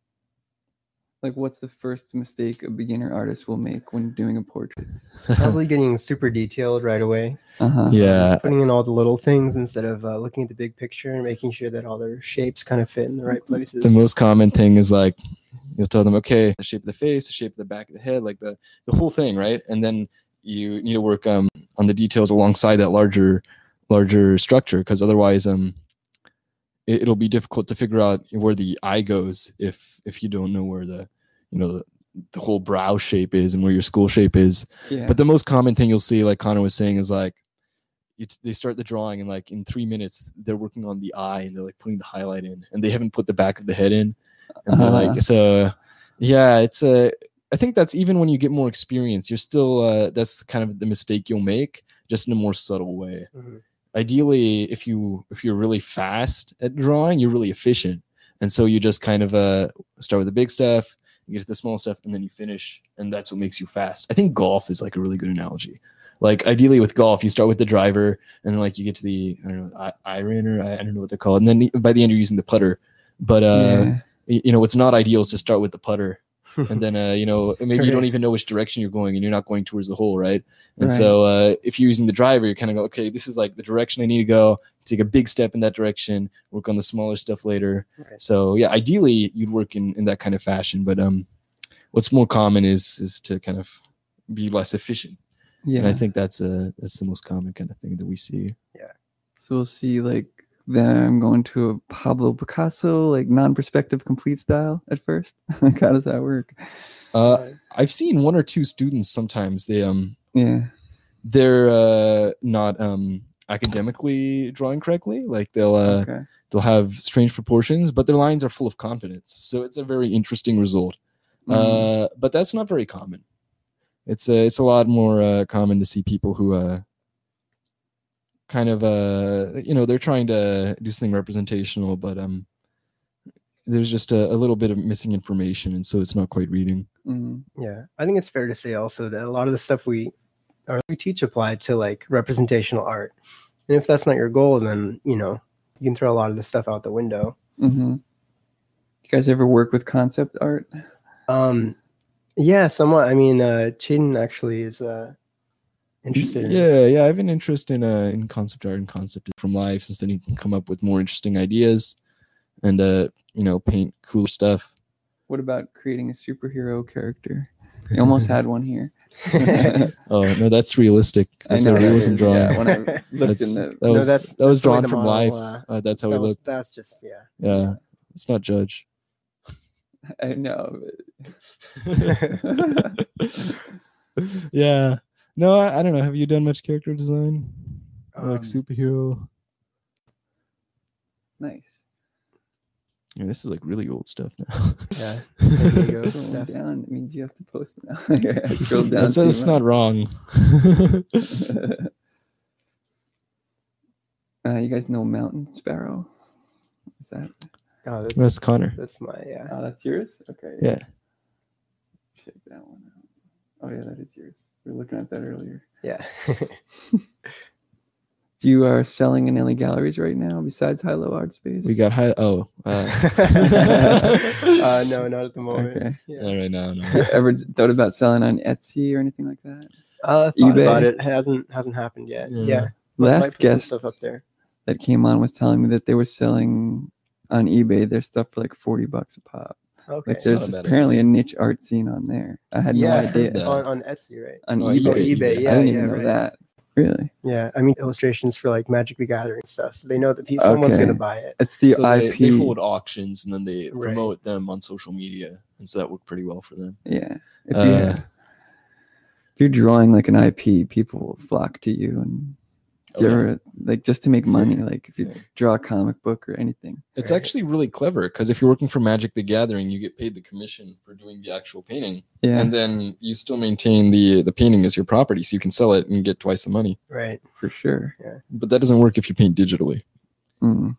Like, what's the first mistake a beginner artist will make when doing a portrait? Probably getting super detailed right away. Uh-huh. Yeah, Putting in all the little things instead of uh, looking at the big picture and making sure that all their shapes kind of fit in the right places. the most common thing is like you'll tell them, okay, the shape of the face, the shape of the back of the head, like the the whole thing, right? And then you need to work um on the details alongside that larger larger structure because otherwise um it, it'll be difficult to figure out where the eye goes if if you don't know where the you know the, the whole brow shape is and where your skull shape is. Yeah. But the most common thing you'll see, like Connor was saying, is like you t- they start the drawing and like in three minutes they're working on the eye and they're like putting the highlight in and they haven't put the back of the head in. And they're Uh-huh. like, so yeah, it's a. I think that's even when you get more experience, you're still uh, that's kind of the mistake you'll make, just in a more subtle way. Mhm. Ideally, if you if you're really fast at drawing, you're really efficient, and so you just kind of uh start with the big stuff, you get to the small stuff, and then you finish, and that's what makes you fast. I think golf is like a really good analogy. Like ideally with golf, you start with the driver, and then like you get to the I don't know I- iron or I, I don't know what they're called, and then by the end you're using the putter. But uh, Yeah. y- you know what's not ideal is to start with the putter, and then uh, you know maybe you don't Right. even know which direction you're going, and you're not going towards the hole, right? And Right. so uh, if you're using the driver, you kind of go, okay, this is like the direction I need to go. Take a big step in that direction. Work on the smaller stuff later. Right. So yeah, ideally you'd work in, in that kind of fashion. But um, what's more common is is to kind of be less efficient. Yeah. And I think that's a that's the most common kind of thing that we see. So we'll see like them going to a Pablo Picasso, like non-perspective complete style at first. Like, how does that work? Uh, I've seen one or two students sometimes they um Yeah. they're uh, not um academically drawing correctly. Like they'll uh, Okay. they'll have strange proportions, but their lines are full of confidence. So it's a very interesting result. Mhm. Uh, but that's not very common. It's a, it's a lot more uh, common to see people who uh, kind of uh, you know they're trying to do something representational, but um, there's just a, a little bit of missing information, and so it's not quite reading. Mhm. Yeah, I think it's fair to say also that a lot of the stuff we or we teach apply to like representational art, and if that's not your goal, then you know you can throw a lot of this stuff out the window. Mhm. You guys ever work with concept art? Um, yeah, somewhat. I mean, uh, Chaden actually is uh, interested. in it. Yeah, yeah. I have an interest in uh, in concept art and concept from life, since then you can come up with more interesting ideas, and uh, you know, paint cool stuff. What about creating a superhero character? You almost had one here. Oh no, that's realistic. I That's know a that realism is, drawing. yeah, when I looked That's, in the that No, was that's- that was that's the way drawn the from model, life. uh, Uh, that's how that we was, look. that's just yeah. Yeah, let's not judge. I know. Yeah. No, I, I don't know. Have you done much character design? Or, like Um, superhero? Nice. Yeah, this is like really old stuff now. Yeah. So there you go. Scrolling Stuff. down, it means you have to post now. I scrolled down. that's too that's not much. wrong. uh, you guys know Mountain Sparrow? Is that? Oh, that's That's Connor. that's my yeah. Oh, that's yours. Okay. Yeah. Check that one out. Oh yeah, that is yours. We were looking at that earlier. Yeah. So you are selling in any galleries right now besides High Low Art Space? We got high. Oh. Uh, uh, no, not at the moment. Okay. Yeah. all right now. You No. ever thought about selling on Etsy or anything like that? Uh, thought eBay. about it. Hasn't hasn't happened yet. Yeah. Yeah. Might- might Last put some guest stuff up there. that came on was telling me that they were selling on eBay their stuff for like forty bucks a pop. Okay. Like there's not a bad apparently a niche art scene on there. I had yeah, no I heard idea. that. on, on Etsy, right? On Oh, eBay. eBay, I yeah, didn't yeah, even know right. that. Really? Yeah, I mean illustrations for like Magic the Gathering stuff. So they know that people, someone's Okay. gonna buy it. It's the So they, I P. they hold auctions and then they Right. promote them on social media, and so that worked pretty well for them. Yeah. If, Uh, you, if you're drawing like an I P, people will flock to you and Oh, yeah. you're like just to make money. Like if you Yeah. draw a comic book or anything. It's Right. actually really clever because if you're working for Magic the Gathering, you get paid the commission for doing the actual painting, Yeah, and then you still maintain the the painting as your property, so you can sell it and get twice the money. Right. for sure. But that doesn't work if you paint digitally. Mm.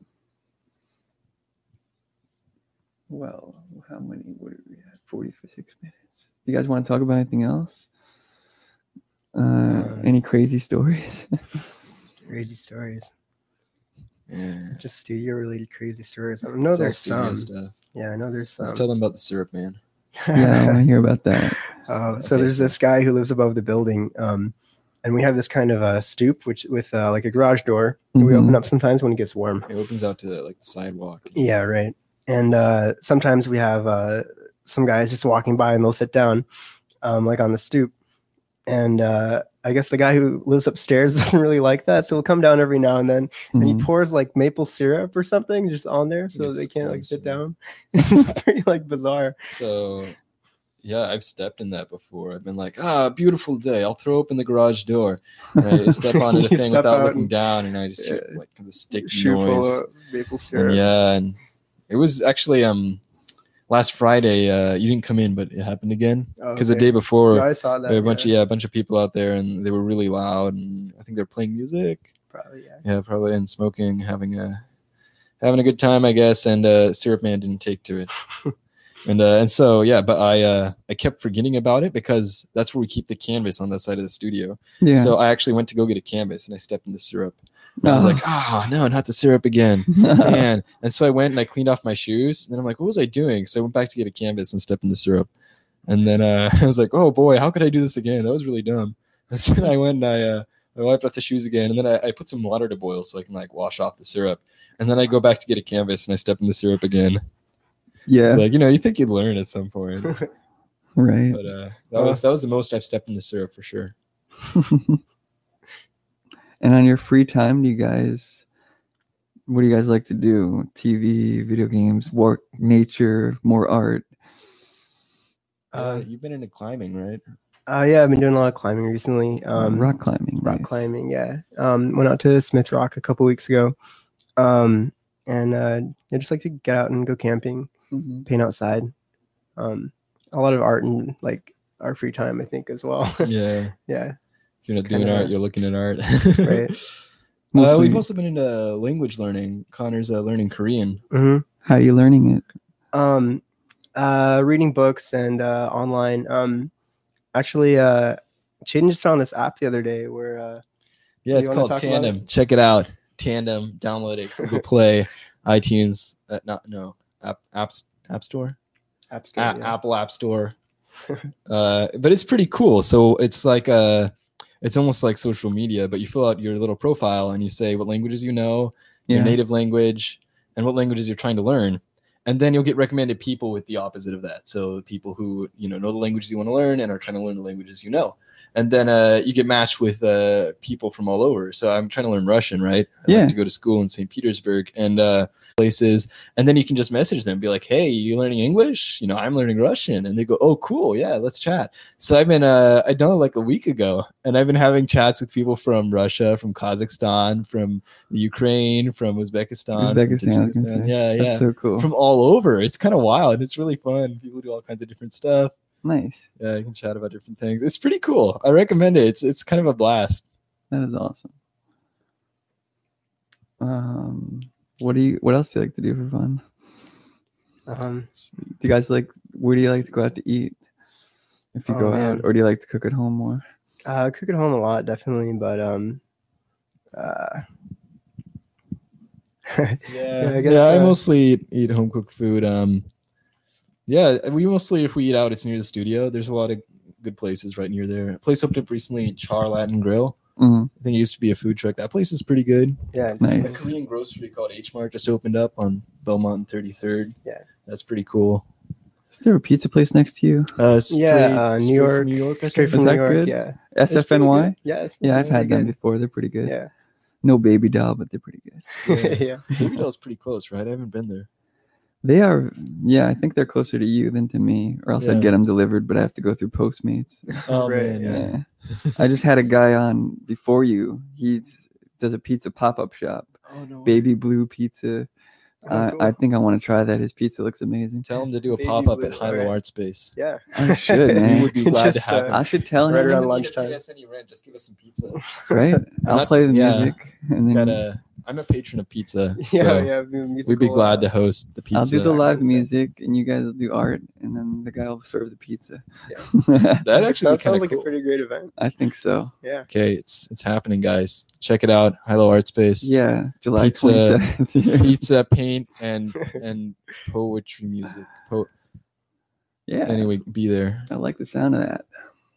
Well, how many? What are we at? forty-six minutes. You guys want to talk about anything else? Uh, Um, any crazy stories? Crazy stories. Yeah. Just studio related crazy stories. I know It's all there's studio some. stuff. Yeah, I know there's some. Let's tell them about the syrup man. Yeah, I want to hear about that. Uh, so Okay, there's so- this guy who lives above the building, um, and we have this kind of a stoop, which with uh, like a garage door that we Mhm. open up sometimes when it gets warm. It opens out to like the sidewalk. Yeah, right. And uh, sometimes we have uh, some guys just walking by and they'll sit down, um, like on the stoop. And uh, I guess the guy who lives upstairs doesn't really like that, so he'll come down every now and then, and he Mhm. pours like maple syrup or something just on there, so It's they can't corn like sit syrup. down. It's pretty like bizarre. So, yeah, I've stepped in that before. I've been like, ah, beautiful day. I'll throw open the garage door. And I step onto the You thing step without out looking and- down, and I just hear Yeah. like the sticky Shoe full noise. of maple syrup. And yeah, and it was actually um last Friday. Uh, you didn't come in, but it happened again Oh, because the okay. day before Yeah, I saw that. there were a bunch yeah. of yeah, a bunch of people out there, and they were really loud, and I think they're playing music. Probably, yeah. Yeah, probably, and smoking, having a having a good time, I guess. And uh, Syrup Man didn't take to it, and uh, and so yeah, but I uh, I kept forgetting about it because that's where we keep the canvas on that side of the studio. Yeah. So I actually went to go get a canvas, and I stepped in the syrup. And I was Oh. like, oh no, not the syrup again, man. And so I went and I cleaned off my shoes. And then I'm like, what was I doing? So I went back to get a canvas and stepped in the syrup. And then uh, I was like, oh boy, how could I do this again? That was really dumb. And so then I went and I, uh, I wiped off the shoes again. And then I, I put some water to boil so I can like wash off the syrup. And then I go back to get a canvas and I step in the syrup again. yeah. It's like, you know, you think you'd learn at some point. Right. But uh, that was that was the most I've stepped in the syrup for sure. And on your free time, do you guys, what do you guys like to do? T V, video games, work, nature, more art? Uh, Um, you've been into climbing, right? Uh, yeah, I've been doing a lot of climbing recently. Um, rock climbing. rock nice. climbing, yeah. Um, went out to Smith Rock a couple weeks ago, um, and uh, I just like to get out and go camping, Mhm. paint outside. Um, a lot of art and like our free time, I think, as well. Yeah. yeah, If you're not It's doing kinda- art, you're looking at art. right. Uh, Mostly, we've also been into language learning. Connor's uh, learning Korean. hmm how are you learning it? Um, uh, reading books and uh, online. Um, actually, uh, Chaden just found this app the other day where uh, Yeah, You it's wanna called talk about Tandem. Check it out. Tandem. Download it. Google Play, iTunes. Uh, not no app apps App Store. App Store. A- yeah. Apple App Store. uh, but it's pretty cool. So it's like a, it's almost like social media, but you fill out your little profile and you say what languages you know, your Yeah. native language, and what languages you're trying to learn. And then you'll get recommended people with the opposite of that. So people who, you know, know the languages you want to learn and are trying to learn the languages you know. And then uh, you get matched with uh, people from all over. So I'm trying to learn Russian, right? I Yeah. like to go to school in Saint Petersburg and uh, places. And then you can just message them, be like, hey, you learning English? You know, I'm learning Russian. And they go, oh, cool. Yeah, let's chat. So I've been, uh, I done it like a week ago. And I've been having chats with people from Russia, from Kazakhstan, from the Ukraine, from Uzbekistan. from Uzbekistan, I was gonna Tajikistan. say. Yeah, yeah. That's so cool. From all over. It's kind of wild. It's really fun. People do all kinds of different stuff. Nice. Yeah, you can chat about different things. It's pretty cool. I recommend it. It's it's kind of a blast. That is awesome. Um, what do you? What else do you like to do for fun? Um, Do you guys like? Where do you like to go out to eat? If you Oh, go man. out, or do you like to cook at home more? uh, cook at home a lot, definitely, but um, uh, Yeah, Yeah, I I guess, I uh, mostly eat, eat home cooked food. Um, yeah, we mostly if we eat out, it's near the studio. There's a lot of good places right near there. A place opened up recently, Char Latin Grill. Mhm. I think it used to be a food truck. That place is pretty good. yeah, Nice. A nice. Korean grocery called H Mart just opened up on Belmont and thirty-third. Yeah. That's pretty cool. Is there a pizza place next to you? Uh, straight, Yeah, uh, New straight York, from New York. I straight think. from Is New that York. good? Yeah, S It's F N pretty Y? good. Yeah, it's Yeah, I've pretty had them good. before. They're pretty good. Yeah, No Baby Doll, but they're pretty good. Yeah. yeah. Baby Doll's pretty close, right? I haven't been there. They are, yeah, I think they're closer to you than to me, or else Yeah. I'd get them delivered, but I have to go through Postmates. Oh Right, man, Yeah. yeah. I just had a guy on before you. He does a pizza pop-up shop. Oh no. way. Baby Blue Pizza. Oh, I, cool. I think I want to try that. His pizza looks amazing. Tell him to do a Baby pop up Blue, at Hilo alright. Art Space. Yeah. I should, man. We would be glad to Just, have uh, him. I should tell Right him, around Doesn't need to lunchtime. pay us any rent. Just give us some pizza. right? I'll Not- play the yeah. music, and then Got a, I'm a patron of pizza, Yeah, so yeah. we'd be glad to host the pizza. I'll do the live Exactly. music, and you guys will do art, and then the guy will serve the pizza. That'd actually That be kind sounds of like cool. a pretty great event. I think so. Yeah. Okay, it's it's happening, guys. Check it out, Hilo Art Space. Yeah, July Pizza- twenty-seventh. Pizza, paint, and and poetry music. Po- Yeah, anyway, be there. I like the sound of that.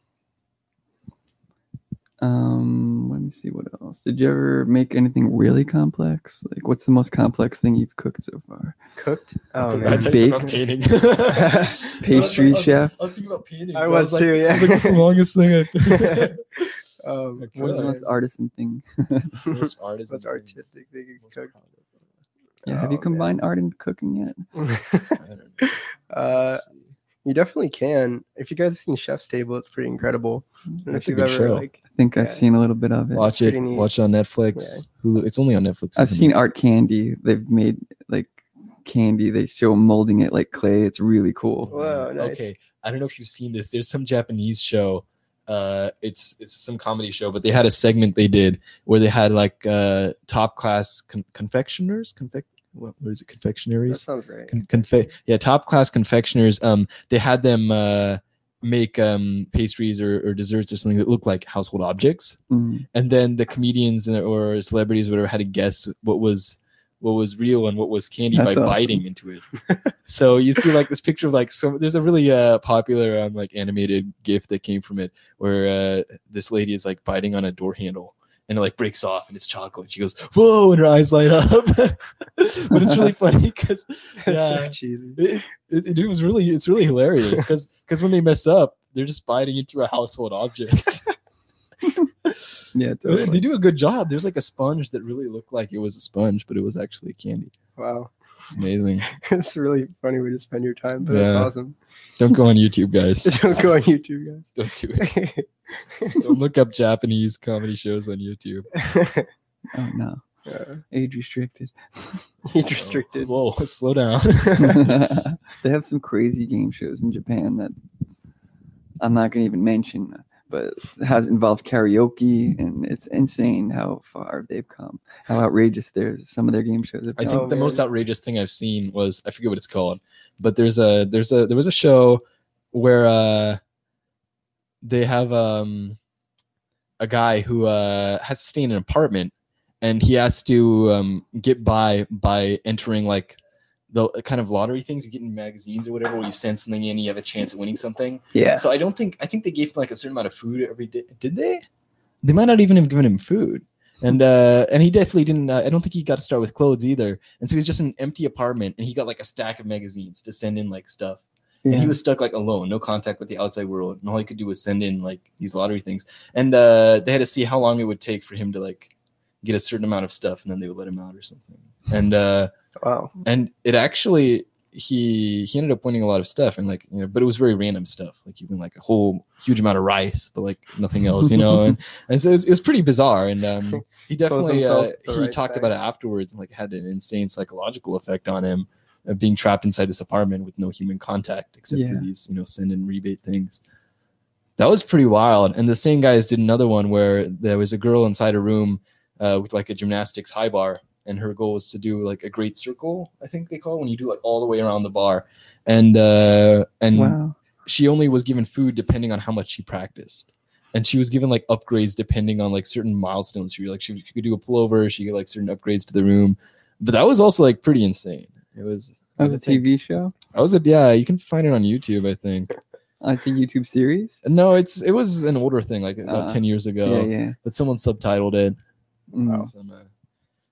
Um, let me see what else. Did you ever make anything really complex? Like, what's the most complex thing you've cooked so far? Cooked? Oh I man. thought you were talking Baked. about painting. Pastry I was- chef? I was thinking about painting. I so was like, too, yeah. I was like, what's the longest thing I've um, Okay. What is the what most artisan thing? Most artisan Most things. artistic thing you Most cooked. proud Yeah, have you Oh, man. combined art and cooking yet? of. I don't know. uh, Let's see. you definitely can. If you guys have seen Chef's Table, it's pretty incredible. I don't know That's if a you've good ever show. like. I think I've Yeah. seen a little bit of it. Watch it. pretty neat. Watch it on Netflix. Hulu. It's only on Netflix. I've isn't seen it? Art Candy. They've made like candy. They show molding it like clay. It's really cool. Wow, nice. Okay, I don't know if you've seen this. There's some Japanese show. Uh, it's it's some comedy show, but they had a segment they did where they had like uh top class con- confectioners, confec what, what is it, That confectionaries? sounds right. Con- confe- yeah, top class confectioners. Um, they had them uh make um pastries or, or desserts or something that looked like household objects, Mm. and then the comedians or celebrities or whatever had to guess what was what was real and what was candy That's by awesome. biting into it. So you see like this picture of like some there's a really uh popular um like animated gif that came from it where uh this lady is like biting on a door handle and it like breaks off and it's chocolate. She goes, whoa, and her eyes light up. But it's really funny because That's yeah, so cheesy. it, it, it was really it's really hilarious because because when they mess up, they're just biting into a household object. Yeah, They totally. do a good job. There's like a sponge that really looked like it was a sponge, but it was actually candy. Wow. It's amazing. It's a really funny way to spend your time, but it's Yeah. awesome. Don't go on YouTube, guys. Don't go on YouTube, Don't do it. guys. Don't look up Japanese comedy shows on YouTube. Oh no, uh, age restricted. age restricted. Whoa, slow down. They have some crazy game shows in Japan that I'm not going to even mention, but it has involved karaoke, and it's insane how far they've come. How outrageous there's some of their game shows have I been. think Oh, the most man. outrageous thing I've seen was I forget what it's called, but there's a there's a there was a show where uh they have um a guy who uh has to stay in an apartment and he has to um get by by entering like the kind of lottery things you get in magazines or whatever where you send something in you have a chance of winning something. Yeah. So I don't think I think they gave him like a certain amount of food every day. Did they? They might not even have given him food. And uh, and he definitely didn't. Uh, I don't think he got to start with clothes either. And so he was just in an empty apartment, and he got like a stack of magazines to send in like stuff. And he Yeah. was stuck like alone, no contact with the outside world, and all he could do was send in like these lottery things. And uh, they had to see how long it would take for him to like get a certain amount of stuff, and then they would let him out or something. And uh, Wow. and it actually he he ended up winning a lot of stuff, and like you know, but it was very random stuff. Like he won like a whole huge amount of rice, but like nothing else, you know. and and so it was, it was pretty bizarre. And um, he definitely uh, himself the he rice talked bag. about it afterwards, and like had an insane psychological effect on him of being trapped inside this apartment with no human contact except Yeah. for these you know send and rebate things. That was pretty wild. And the same guys did another one where there was a girl inside a room uh, with like a gymnastics high bar, and her goal was to do like a great circle, I think they call it, when you do like all the way around the bar. And uh, and Wow. she only was given food depending on how much she practiced. And she was given like upgrades depending on like certain milestones. She like she, she could do a pullover, she could like certain upgrades to the room. But that was also like pretty insane. It was That was a T V show. I was a yeah, you can find it on YouTube, I think. Oh, it's a YouTube series. No, it's it was an older thing, like about Uh, ten years ago. Yeah, yeah. But someone subtitled it. Mm. Some, uh,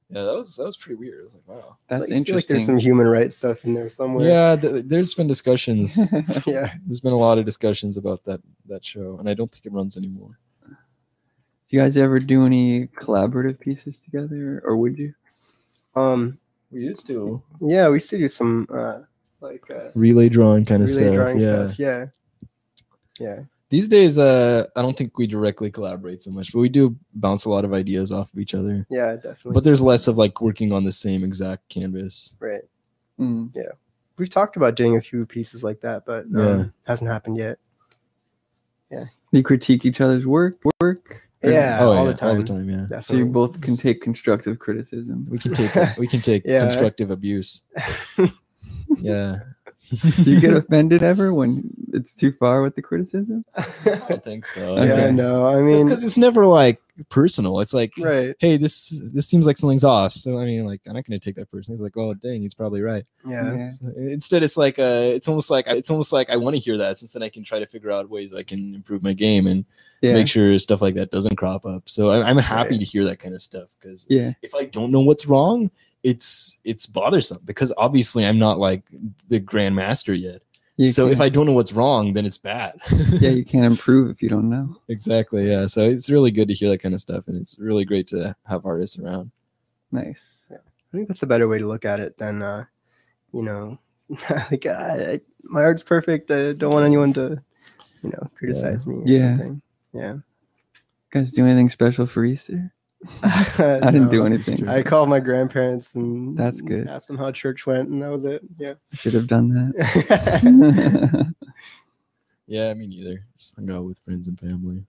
Yeah, that was that was pretty weird. I was like, wow. That's Like, I feel like interesting. there's some human rights stuff in there somewhere. Yeah, th- there's been discussions. Yeah. There's been a lot of discussions about that that show, and I don't think it runs anymore. Do you guys ever do any collaborative pieces together, or would you? Um. We used to Yeah, we used to do some uh like uh, relay drawing kind of relay stuff. drawing yeah. stuff. Yeah. Yeah. These days, uh, I don't think we directly collaborate so much, but we do bounce a lot of ideas off of each other. Yeah, definitely. But there's less of like working on the same exact canvas. right. Mm. We've talked about doing a few pieces like that, but um, Yeah. hasn't happened yet. You critique each other's work, work. Or- Yeah, oh, all yeah, the time. all the time. Yeah, Definitely. So you both can take constructive criticism. we can take we can take Yeah. constructive abuse. Yeah, Do you get offended ever when it's too far with the criticism? I don't think so. Okay. Yeah, no, I It's mean, because it's never like personal. It's like, right. hey, this this seems like something's off. So I mean, like, I'm not gonna take that person. He's like, oh, dang, he's probably right. Yeah. So instead, it's like uh, it's almost like it's almost like I want to hear that, since then I can try to figure out ways I can improve my game and Yeah. make sure stuff like that doesn't crop up. So I, I'm happy Right. to hear that kind of stuff, because Yeah. if I don't know what's wrong, it's it's bothersome, because obviously I'm not like the grandmaster yet. You so if can't- I don't know what's wrong, then it's bad. yeah, you can't improve if you don't know. Exactly. Yeah. So it's really good to hear that kind of stuff, and it's really great to have artists around. Nice. I think that's a better way to look at it than, uh, you know, like I, I, my art's perfect. I don't want anyone to, you know, criticize me. Or Yeah. Something. Yeah. Guys, do anything special for Easter? I I didn't do anything. I called my grandparents and That's good. asked them how church went, and that was it. Yeah. Should have done that. Yeah, me neither. Just hung out with friends and family.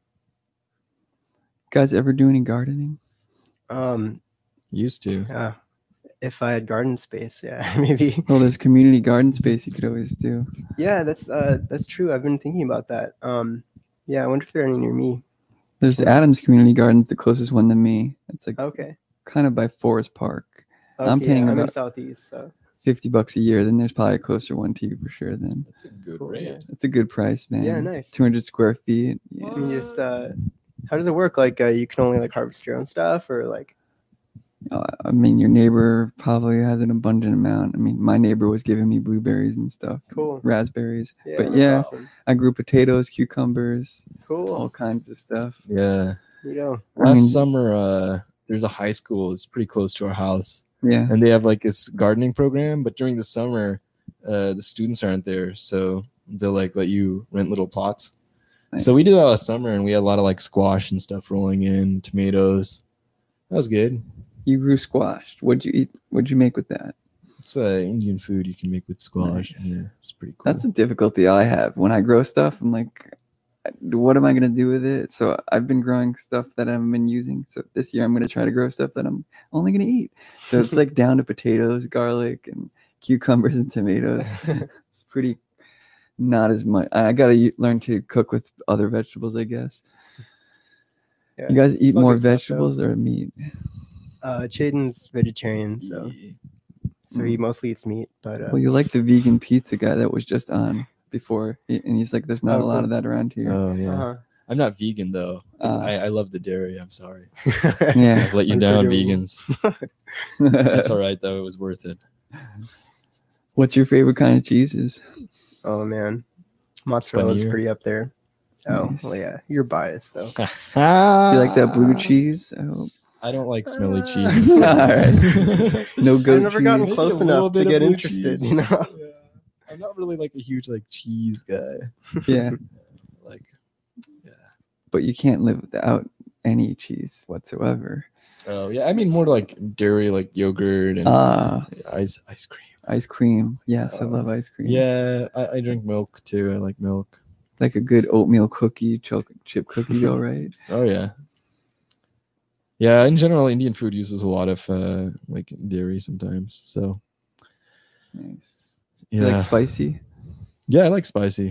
Guys, ever do any gardening? um. Used to. Yeah. If I had garden space, yeah, maybe. Well, there's community garden space you could always do. Yeah, that's uh, that's true. I've been thinking about that. Um. Yeah, I wonder if there are any near me. There's Adams Community Gardens, the closest one to me. It's like Okay. kind of by Forest Park. okay I'm paying yeah, I'm in about- southeast, so fifty bucks a year. Then there's probably a closer one to you for sure. Then That's a good Cool, rate. yeah. it's a good price, man. Yeah, nice. two hundred square feet. Yeah. I mean, just uh, how does it work? Like, uh, you can only like harvest your own stuff, or like, Uh, I mean, your neighbor probably has an abundant amount. I mean, my neighbor was giving me blueberries and stuff, cool. raspberries. Yeah, but that's yeah, awesome. I grew potatoes, cucumbers, all Cool. kinds of stuff. Yeah. You know, I Last mean- summer, uh, there's a high school. It's pretty close to our house, Yeah. and they have like this gardening program. But during the summer, uh, the students aren't there, so they'll like let you rent little plots. So we Nice. did that last summer, and we had a lot of like squash and stuff rolling in, tomatoes. That was good. You grew squash. What'd you eat? What'd you make with that? It's uh, Indian food you can make with squash. Nice. Yeah, it's pretty cool. That's the difficulty I have when I grow stuff. I'm like, what am I gonna do with it? So I've been growing stuff that I haven't been using. So this year I'm gonna try to grow stuff that I'm only gonna eat. So it's like down to potatoes, garlic, and cucumbers and tomatoes. It's pretty not as much. I gotta u- learn to cook with other vegetables, I guess. yeah. You guys eat It's all more good stuff, though. vegetables or meat? Uh, Chaden's vegetarian, so so he mostly eats meat. But uh, Well, you like the vegan pizza guy that was just on before, and he's like, "There's not Oh, a lot cool. of that around here." Oh yeah. uh-huh. I'm not vegan though. Uh. I, I love the dairy. I'm sorry. Yeah. I've let you down, Unforgivable. vegans. That's all right though. It was worth it. What's your favorite kind of cheeses? Oh man, mozzarella's Paneer. pretty up there. Oh Nice. well, yeah, you're biased though. You like that blue Ah. cheese? I hope. I don't like smelly Uh, cheese. All right. No goat I've never gotten cheese. close Maybe a little enough to bit of get blue interested. cheese. You know. Yeah. I'm not really like a huge like cheese guy. Yeah, Like, yeah. but you can't live without any cheese whatsoever. Oh yeah. I mean more like dairy, like yogurt and Ah, ice ice cream. ice cream. Yes, I Uh, love ice cream. Yeah, I, I drink milk too. I like milk. Like a good oatmeal cookie, chocolate chip cookie, all right. Oh yeah. Yeah, in general, Indian food uses a lot of uh, like dairy sometimes. So Nice. yeah, You like spicy? yeah, I like spicy.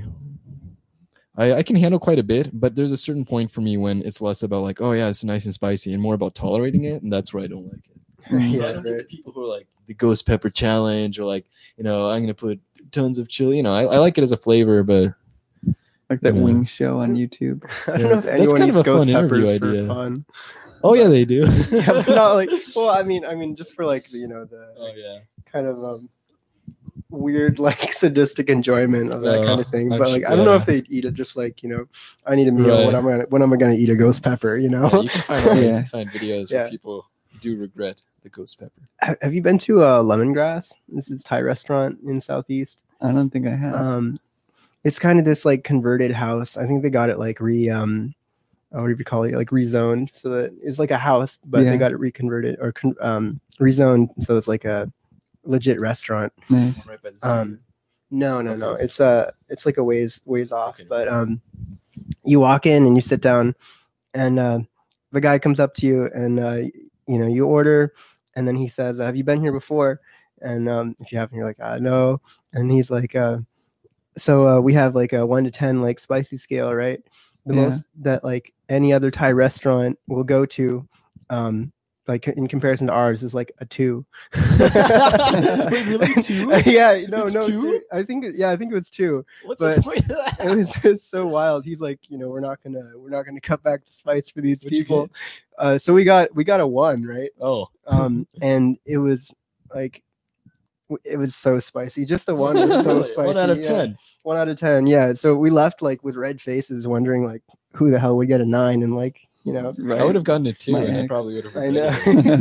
I, I can handle quite a bit, but there's a certain point for me when it's less about like, oh yeah, it's nice and spicy, and more about tolerating it, and that's where I don't like it. Mm. So I Yeah, don't get the right. people who are like the ghost pepper challenge, or like, you know, I'm gonna put tons of chili. You know, I, I like it as a flavor, but Like that Yeah. wing show on YouTube. I don't Yeah, know if that's anyone kind eats of a ghost fun interview peppers for idea. fun. Oh yeah, they do. Yeah, but not like. Well, I mean, I mean, just for like the, you know the Oh yeah. kind of um, weird like sadistic enjoyment of that Uh, kind of thing. I'm But su- like, I don't know yeah. if they'd eat it just like you know, I need a meal. Right. When am I gonna when am I gonna eat a ghost pepper? You know. Yeah, you can find online, you Yeah. can find videos Yeah. where people do regret the ghost pepper. Ha- Have you been to uh, Lemongrass? This is Thai restaurant in Southeast. I don't think I have. Um, it's kind of this like converted house. I think they got it like re um, uh, what do you call it? Like rezoned, so that it's like a house, but Yeah. they got it reconverted or con- um rezoned, so it's like a legit restaurant. Nice. Right by the Um, no, no, Okay. no. It's uh, it's like a ways ways off. Okay. But um, you walk in and you sit down, and uh, the guy comes up to you, and uh, you know, you order, and then he says, "Have you been here before?" And um, if you haven't, you're like, "I know." And he's like, uh, "So uh, we have like a one to ten like spicy scale, right? The Yeah. most that like any other Thai restaurant will go to." Um, like in comparison to ours is like a two. Wait, really? Two? Yeah, no, It's no. two? ser- I think it- yeah, I think it was two. What's But the point of that? It was just so wild. He's like, you know, we're not gonna we're not gonna cut back the spice for these What'd you people. Uh, so we got we got a one, right? Oh. Um, and it was like w- it was so spicy. Just the one was so Really? spicy. One out of yeah. ten. One out of ten. Yeah. So we left like with red faces, wondering like who the hell would get a nine, and like you know. Right. I would have gotten a two, My and I ex. probably would have. I know.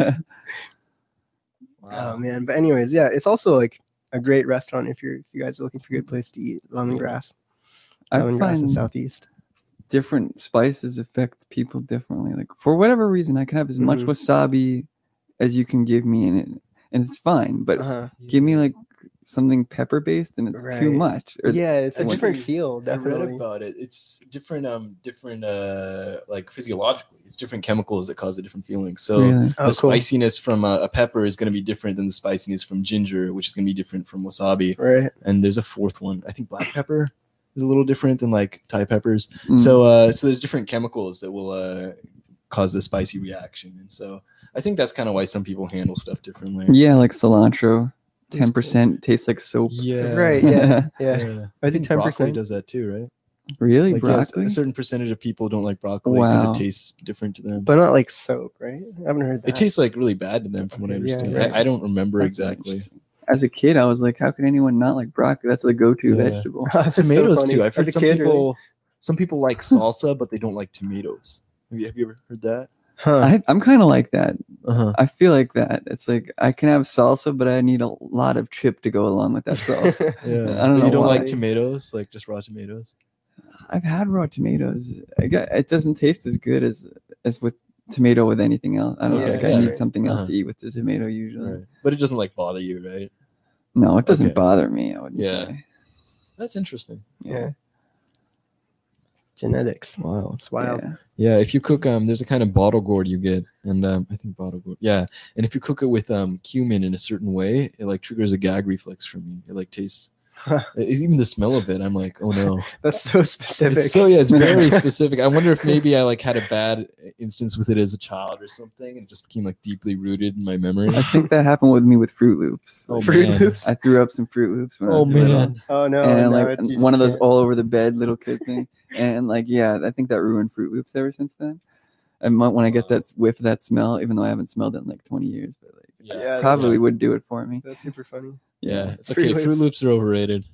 Wow. Oh man. But anyways, yeah, it's also like a great restaurant if you're if you guys are looking for a good place to eat. Lemongrass. I Lemongrass in find Southeast. different spices affect people differently. Like for whatever reason, I can have as much Mhm. wasabi as you can give me in it, and it's fine. But Uh-huh. give me like something pepper based, and it's too Right. much. Or- Yeah, it's a I different think feel, I read definitely. about it. It's different, um, different, uh, like physiologically, it's different chemicals that cause a different feeling. So Really? Oh, the cool. spiciness from a, a pepper is going to be different than the spiciness from ginger, which is going to be different from wasabi. Right. And there's a fourth one. I think black pepper is a little different than like Thai peppers. Mm. So, uh, so there's different chemicals that will uh, cause the spicy reaction, and so I think that's kind of why some people handle stuff differently. yeah, like cilantro, It's ten percent tastes like soap. Yeah. Right. Yeah. Yeah. Yeah. I I think think broccoli 10%. does that too, right? Really, Like yeah, broccoli? a certain percentage of people don't like broccoli because Wow. it tastes different to them. But not like soap, right? I haven't heard that. It tastes like really bad to them, from what I Okay, yeah, understand. yeah. I, I don't remember That's exactly. interesting. As a kid, I was like, how could anyone not like broccoli? That's the go-to Yeah. vegetable. That's so Tomatoes funny. too. I've As heard a some kid, really? people. Some people like salsa, but they don't like tomatoes. Have you, have you ever heard that? Huh. I, I'm kind of like that. Uh-huh. I feel like that. It's like I can have salsa, but I need a lot of chip to go along with that salsa. Yeah. I don't know You don't why. like tomatoes, like just raw tomatoes. I've had raw tomatoes. I got, it doesn't taste as good as as with tomato with anything else. I don't Yeah, know. Like yeah, I need right. something else Uh-huh. to eat with the tomato usually. Right. But it doesn't like bother you, right? No, it doesn't Okay. bother me. I wouldn't Yeah. say. That's interesting. Yeah. Genetics. Wow. It's wild. Yeah. Yeah, if you cook, um, there's a kind of bottle gourd you get, and um, I think bottle gourd, yeah. And if you cook it with um cumin in a certain way, it like triggers a gag reflex for me. It like tastes, it- even the smell of it, I'm like, oh no. That's so specific. It's so yeah, it's very specific. I wonder if maybe I like had a bad instance with it as a child or something, and it just became like deeply rooted in my memory. I think that happened with me with Fruit Loops. Oh, Like, Fruit man. Loops. I threw up some Fruit Loops when I Oh was little. man. Oh no. and no, like it's- you one of just those can't. all over the bed little kid thing, and like yeah, I think that ruined Fruit Loops ever since then. And mo- when I get Wow. that whiff of that smell, even though I haven't smelled it in like twenty years, but like Yeah. Yeah, that's- probably would do it for me. That's super funny. Yeah, it's Fruit okay. Fruit Loops. Loops are overrated.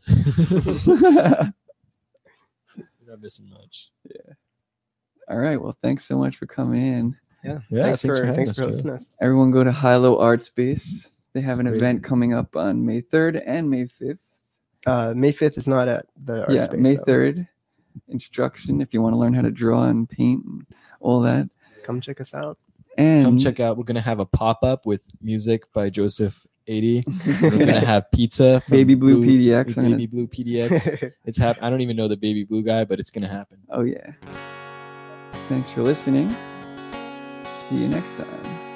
You're not missing much. All right, well, thanks so much for coming in. Yeah. Yeah, thanks, for having thanks us, for Joe. listening. to us. Everyone go to Hilo Art Space. They have That's an great. event coming up on May third and May fifth. Uh, May fifth is not at the art yeah, space. May though. third. Instruction if you want to learn how to draw and paint and all that. Come check us out. And Come check out. We're gonna have a pop up with music by Joseph eighty. We're gonna have pizza. From Baby Blue P D X. I'm Baby gonna- Blue P D X. It's hap- I don't even know the Baby Blue guy, but it's gonna happen. Oh yeah. Thanks for listening. See you next time.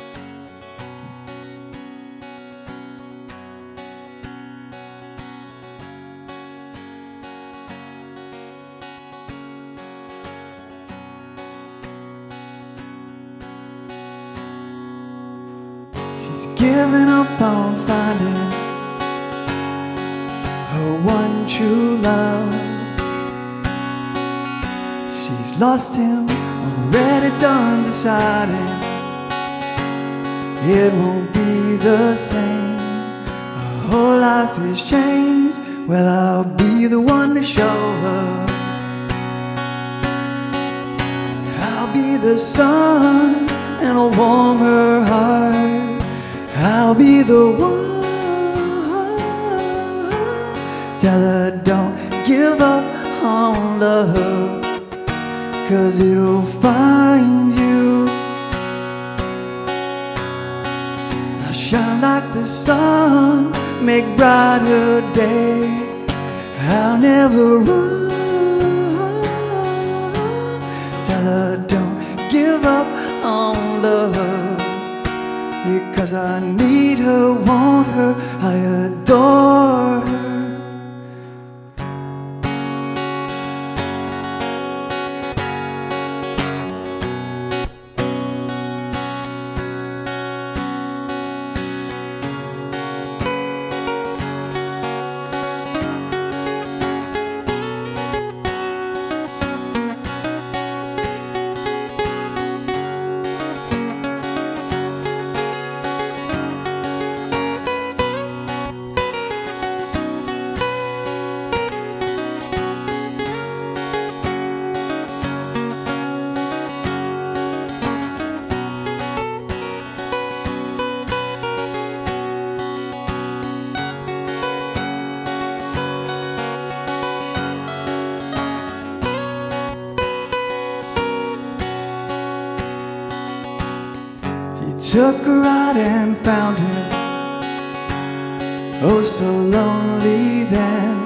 She's given up on finding her one true love. She's lost him, already done deciding it won't be the same. Her whole life has changed. Well, I'll be the one to show her. I'll be the sun and I'll warm her heart. I'll be the one. Tell her don't give up on love, 'cause it'll find you. I'll shine like the sun, make brighter day. I'll never run. Tell her don't give up on love, because I need her, want her, I adore her. Took her out and found her, oh so lonely then.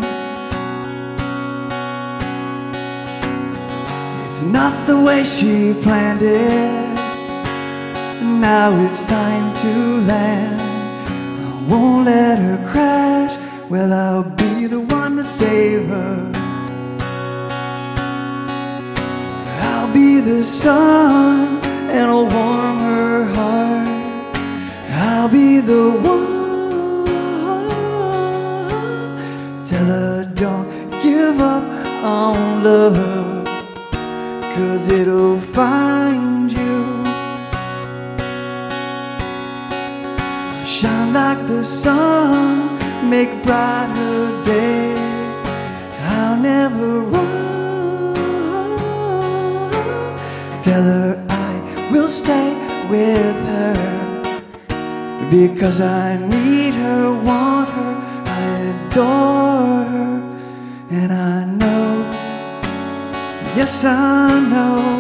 It's not the way she planned it. Now it's time to land. I won't let her crash. Well, I'll be the one to save her. I'll be the sun and I'll warm her heart. I'll be the one. Tell her don't give up on love, 'cause it'll find you. Shine like the sun, make brighter day. I'll never run. Tell her I will stay with her, because I need her, want her, I adore her. And I know, yes I know,